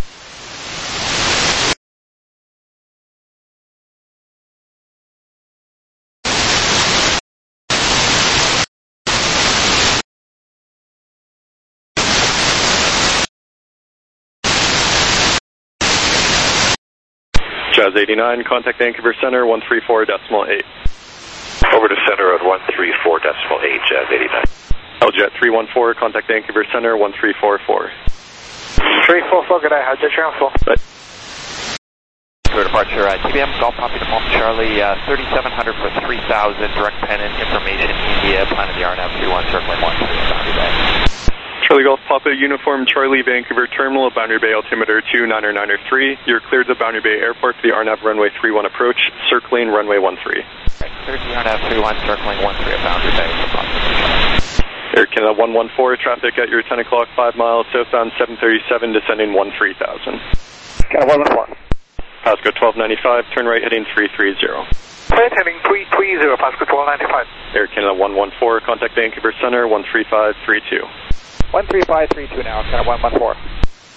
Jazz eighty-nine, contact Vancouver Center one three four decimal eight. Over to center at one three four decimal eight, Jazz eighty-nine. Helljet three one four, contact Vancouver Center one three four four. three four four, good day, Howjet three one four. Right. Clear departure, uh, T B M, Golf Papa Tom Charlie, uh, thirty-seven hundred for three thousand, direct pennant information, India, planet the R N A V three one, circling one three, boundary bay. Charlie Golf Papa, Uniform Charlie, Vancouver Terminal, Boundary Bay altimeter two niner niner three. You're cleared to Boundary Bay Airport for the R N A V runway three one approach, circling runway one three. Right, cleared to R N A V three one, circling one three at Boundary Bay. Air Canada one one four, traffic at your ten o'clock, five miles, southbound seven thirty-seven, descending one three thousand. Canada one one four. Pasco twelve ninety-five, turn right heading three three zero. Right heading three three zero, Pasco twelve ninety-five. Air Canada one one four, contact Vancouver Center one three five three two. one three five three two now, Canada one one four.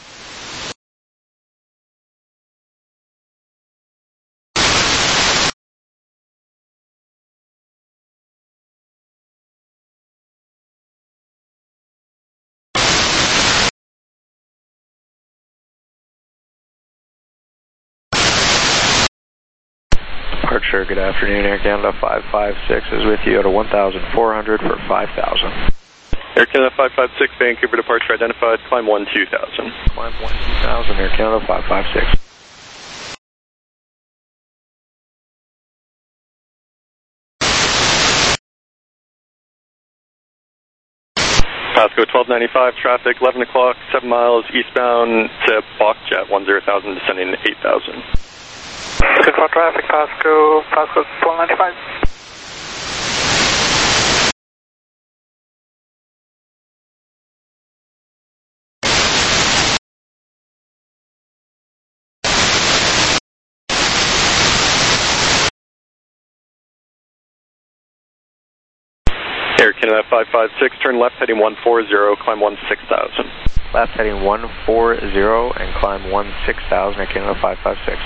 Departure, good afternoon, Air Canada five five six is with you at a one thousand four hundred for five thousand. Air Canada five five six, Vancouver departure identified, climb one two thousand. Climb one two thousand, Air Canada five five six. Pasco twelve ninety-five, traffic, eleven o'clock, seven miles eastbound to Bachjet, one zero thousand, descending eight thousand. Good for traffic, Pasco, Pasco twelve ninety-five. Air Canada five five six, turn left heading one four zero, climb one six thousand. Left heading one four zero and climb one six thousand, Air Canada five five six.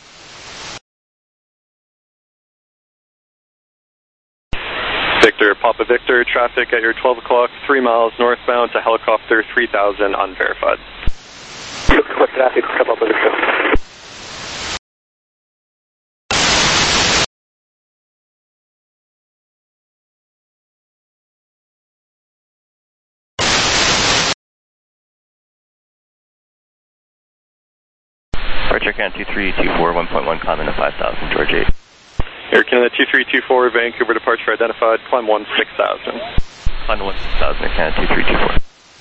Victor, Papa Victor, traffic at your twelve o'clock, three miles northbound to helicopter three thousand, unverified. What traffic, Papa Victor? Departure Canada two three two four, one point one, climb into five thousand, George eight. Air Canada two three two four, Vancouver departure identified, climb one six thousand. Climb to one six thousand, Air Canada two three two four.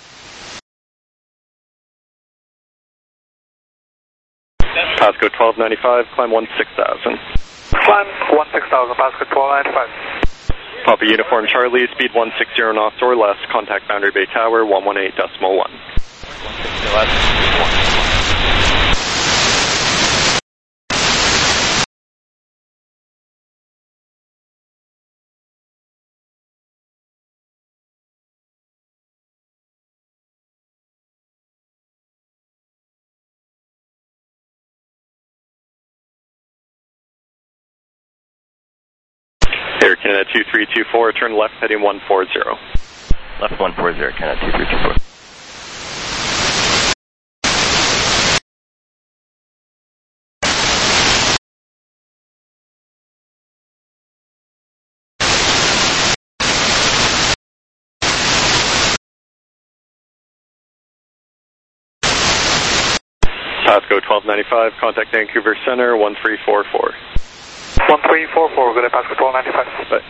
Pasco twelve ninety-five, climb one six thousand. Climb one six thousand, Pasco twelve ninety-five. Papa Uniform Charlie, speed one sixty knots or less, contact Boundary Bay Tower, one one eight decimal one. Air Canada two three two four, turn left heading one four zero. Left one four zero, Canada two three two four. Pasco twelve ninety-five, contact Vancouver Center, one three four four. one three four four, good at Pasco twelve ninety-five. Bye.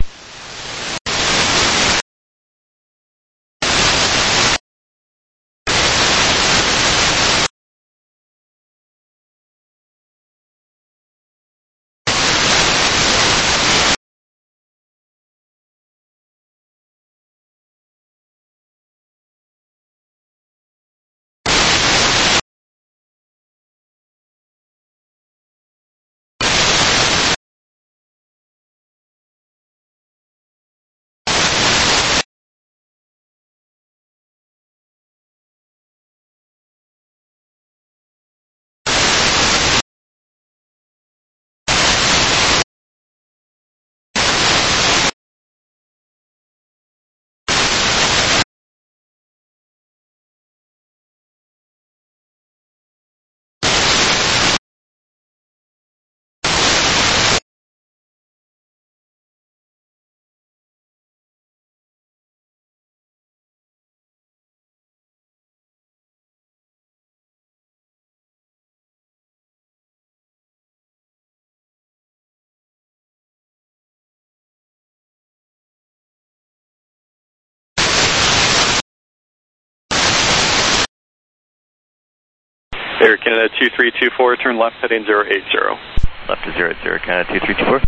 Air Canada two three two four, turn left heading zero eight zero. Left to zero eight zero, Canada two three two four.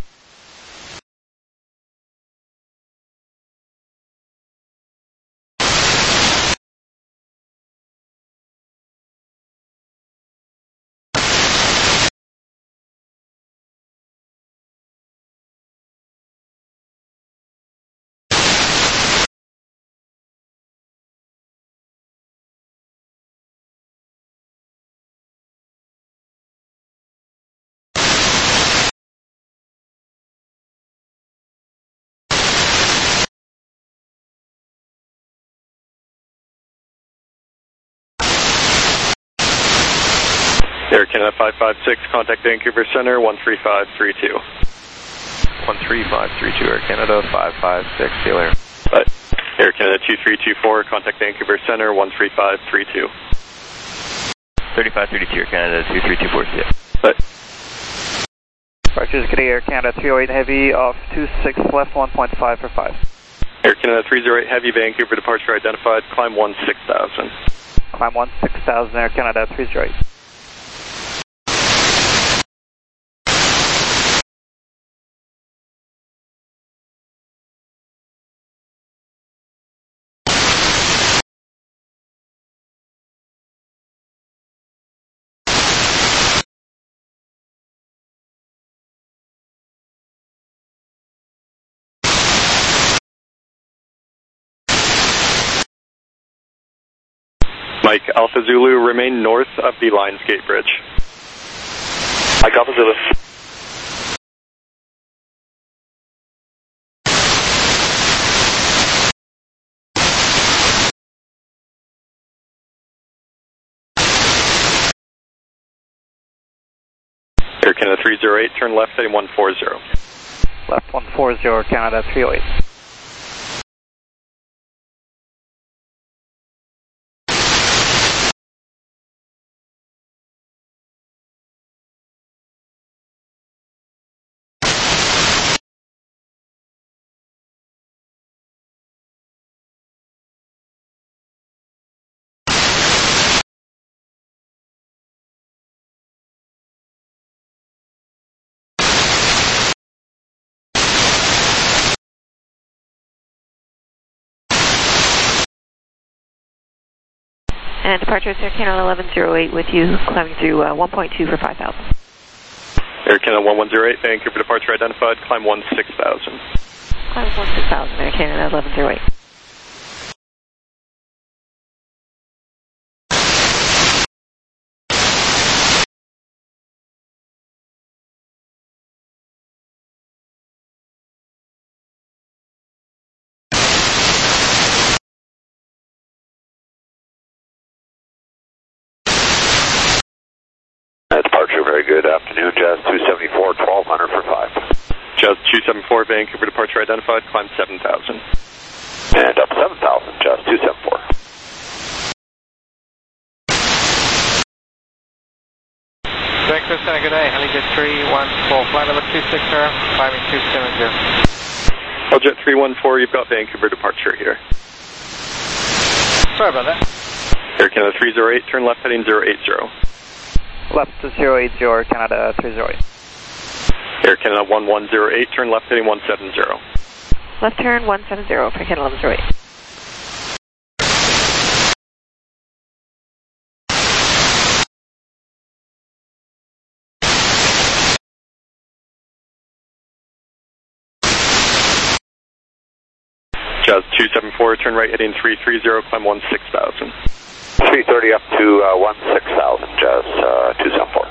Air Canada five five six, contact Vancouver Center, one three five three two. one three five three two, Air Canada five five six, see you later. Bye. Air Canada two three two four, contact Vancouver Center, one three five three two. thirty-five thirty-two, Air Canada two three two four, see you. Bye. Departures, good Air Canada three oh eight Heavy, off two six left, one point five for five. Air Canada three zero eight Heavy, Vancouver departure identified, climb one six thousand. Climb one six thousand, Air Canada three zero eight. Mike Alpha Zulu, remain north of the Lionsgate Bridge. Mike Alpha Zulu. Air Canada three zero eight, turn left heading one four zero. Left one four zero, Canada three zero eight. And departure is Air Canada eleven zero eight with you, climbing through uh, one point two for five thousand. Air Canada one one zero eight, Vancouver departure identified, climb one six thousand. Climb one six thousand, Air Canada eleven zero eight. Departure, very good afternoon, Jazz two seventy-four, twelve hundred for five. Jazz two seventy-four, Vancouver departure identified, climb seven thousand. And up seven thousand, Jazz two seventy-four. Vector, Santa, good day, Helijet three one four, flight number two six zero, climbing two seven zero. Helijet three one four, you've got Vancouver departure here. Sorry about that. Air Canada three zero eight, turn left heading zero eight zero. Left to zero eight zero, Canada three zero eight. Air Canada one one zero eight, turn left heading one seven zero. Left turn one seven zero for Canada eleven zero eight. Jazz two seven four, turn right heading three three zero, climb one six thousand. three thirty up to uh, one six thousand, Jazz uh, two seventy-four.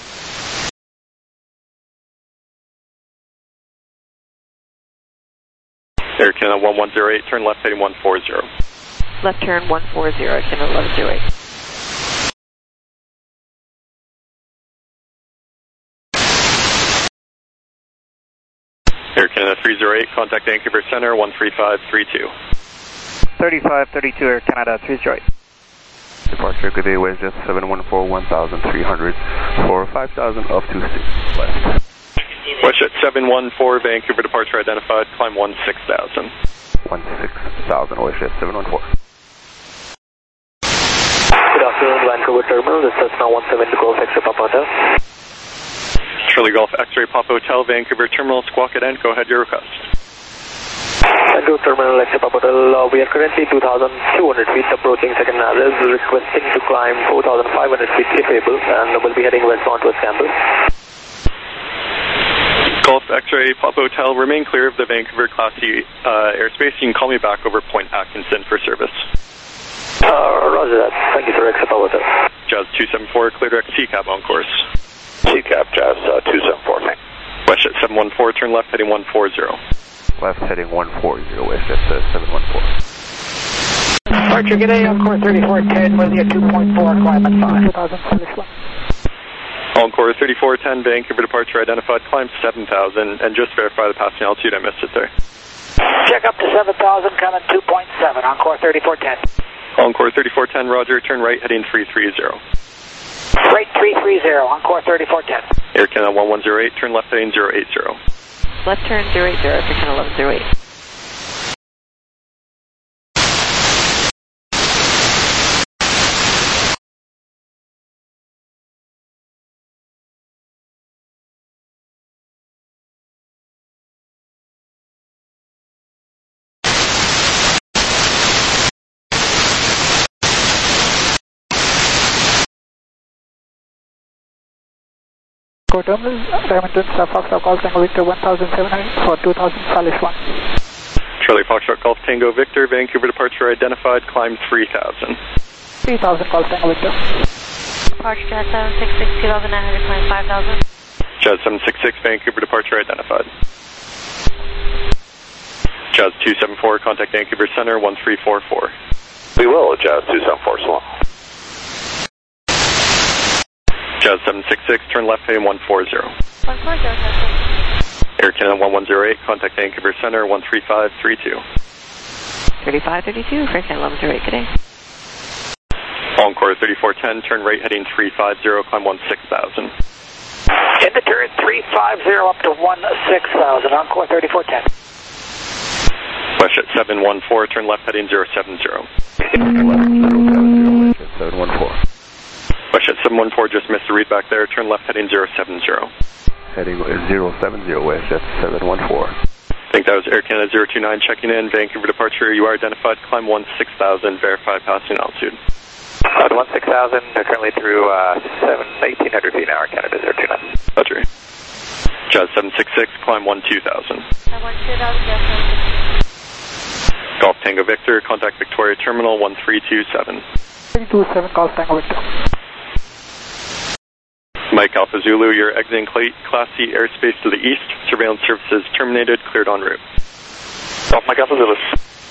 Air Canada one one zero eight, turn left heading one four zero. Left turn one four zero, Canada eleven zero eight. Air Canada three zero eight, contact Vancouver Center one three five three two. thirty-five thirty-two, Air Canada three zero eight. Departure, good day, WestJet seven one four, one thousand three hundred for five thousand up to six west. WestJet seven one four, Vancouver departure identified, climb one six thousand. one six thousand, WestJet seven one four. Good afternoon, Vancouver Terminal, this is now one seven to Golf X-ray Papa Hotel. Charlie Golf X-ray Papa Hotel, Vancouver Terminal, squawk at end, go ahead, your request. Vancouver Terminal, X-ray Papa Hotel, uh, we are currently two thousand two hundred feet approaching second Nazareth, requesting to climb four thousand five hundred feet if able, and we'll be heading westbound towards Campbell. Golf X-ray Papa Hotel, remain clear of the Vancouver Class C uh, airspace. You can call me back over Point Atkinson for service. Uh, roger that. Thank you, sir. X-ray Papa Hotel. Jazz two seven four, clear direct C CAP on course. C CAP, Jazz uh, two seven four, thanks. WestJet seven one four, turn left heading one four zero. Left heading one four zero, WestJet uh, seven one four. Departure, good day, Encore thirty-four ten, with you two point four, climb at five thousand. Encore thirty-four ten, Vancouver departure identified, climb seven thousand, and just verify the passing altitude, I missed it there. Check up to seven thousand, coming two point seven, Encore thirty-four ten. Encore thirty-four ten, roger, turn right heading three three zero. Right three three zero, Encore thirty-four ten. Air Canada one one zero eight, turn left heading zero eight zero. Left turn zero eight zero for Canada eleven zero eight. Go terminal, Diamond uh, Foxtrot Golf Tango Victor one thousand seven hundred for two thousand Salish one. Charlie Foxtrot Golf Tango Victor, Vancouver departure identified, climb three thousand. three thousand Golf Tango Victor. Departure Jazz seven six six, two thousand nine hundred, climb five thousand. Jazz seven six six, Vancouver departure identified. Jazz two seven four, contact Vancouver Center one three four four. We will, Jazz two seven four, so long. Jazz seven six six, turn left heading one four zero. one four zero, Air Canada one one zero eight, contact Vancouver Center one three five three two. thirty-five thirty-two, Air Canada eleven zero eight, good day. Encore thirty-four ten, turn right heading three five zero, climb one six thousand. In the turn three five zero up to one six thousand, Encore thirty-four ten. WestJet seven one four, turn left heading zero seven zero. seven one four. WestJet seven one four just missed a read back there, turn left heading zero seven zero. Heading zero seven zero, WestJet seven one four. I think that was Air Canada zero two nine checking in, Vancouver departure, you are identified, climb one six thousand, verify passing altitude. Uh, one six thousand, currently through uh, eighteen hundred feet an hour, Canada zero two nine. Roger. Jazz seven six six, climb one two thousand. one two thousand, Jazz seven six six. Golf Tango Victor, contact Victoria Terminal one three two seven. three two seven, Golf Tango Victor. Mike Alpha Zulu, you're exiting Class C airspace to the east. Surveillance services terminated, cleared en route. Golf Mike Alpha Zulu.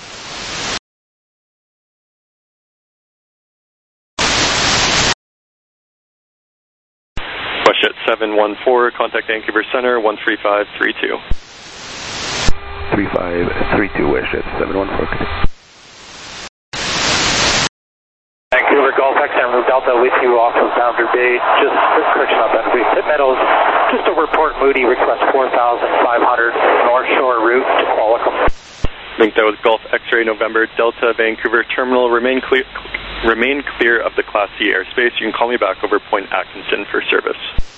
WestJet seven one four, contact Vancouver Center one three five three two. three five three two, WestJet seven one four. Vancouver Golf X Emerald Delta with you off of Boundary Bay, just correction on Boundary Bay, Tip Meadows, just over Port Moody, request four thousand five hundred, North Shore route to Qualicum. I think that was Golf X-Ray November Delta Vancouver Terminal, remain clear, remain clear of the Class C airspace. You can call me back over Point Atkinson for service.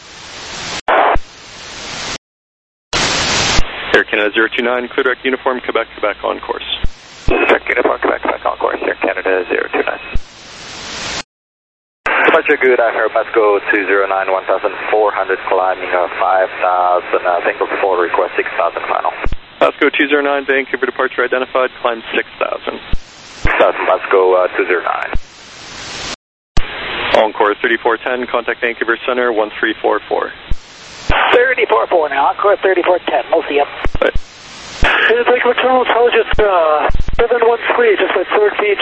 Air Canada zero two nine, clear direct uniform, Quebec, Quebec on course. Direct uniform, Quebec, Quebec on course, Air Canada zero two nine. Departure good, I heard Pasco two zero nine, one thousand four hundred, climbing uh, five thousand, uh, single full request six thousand final. Pasco two zero nine, Vancouver departure identified, climb six thousand. six thousand, Pasco uh, two zero nine. Encore thirty-four ten, contact Vancouver Center one three four four. thirty-four four now, Encore thirty-four ten, mostly up. Right. It's like Maternal Intelligence uh, seven one three, just like third feet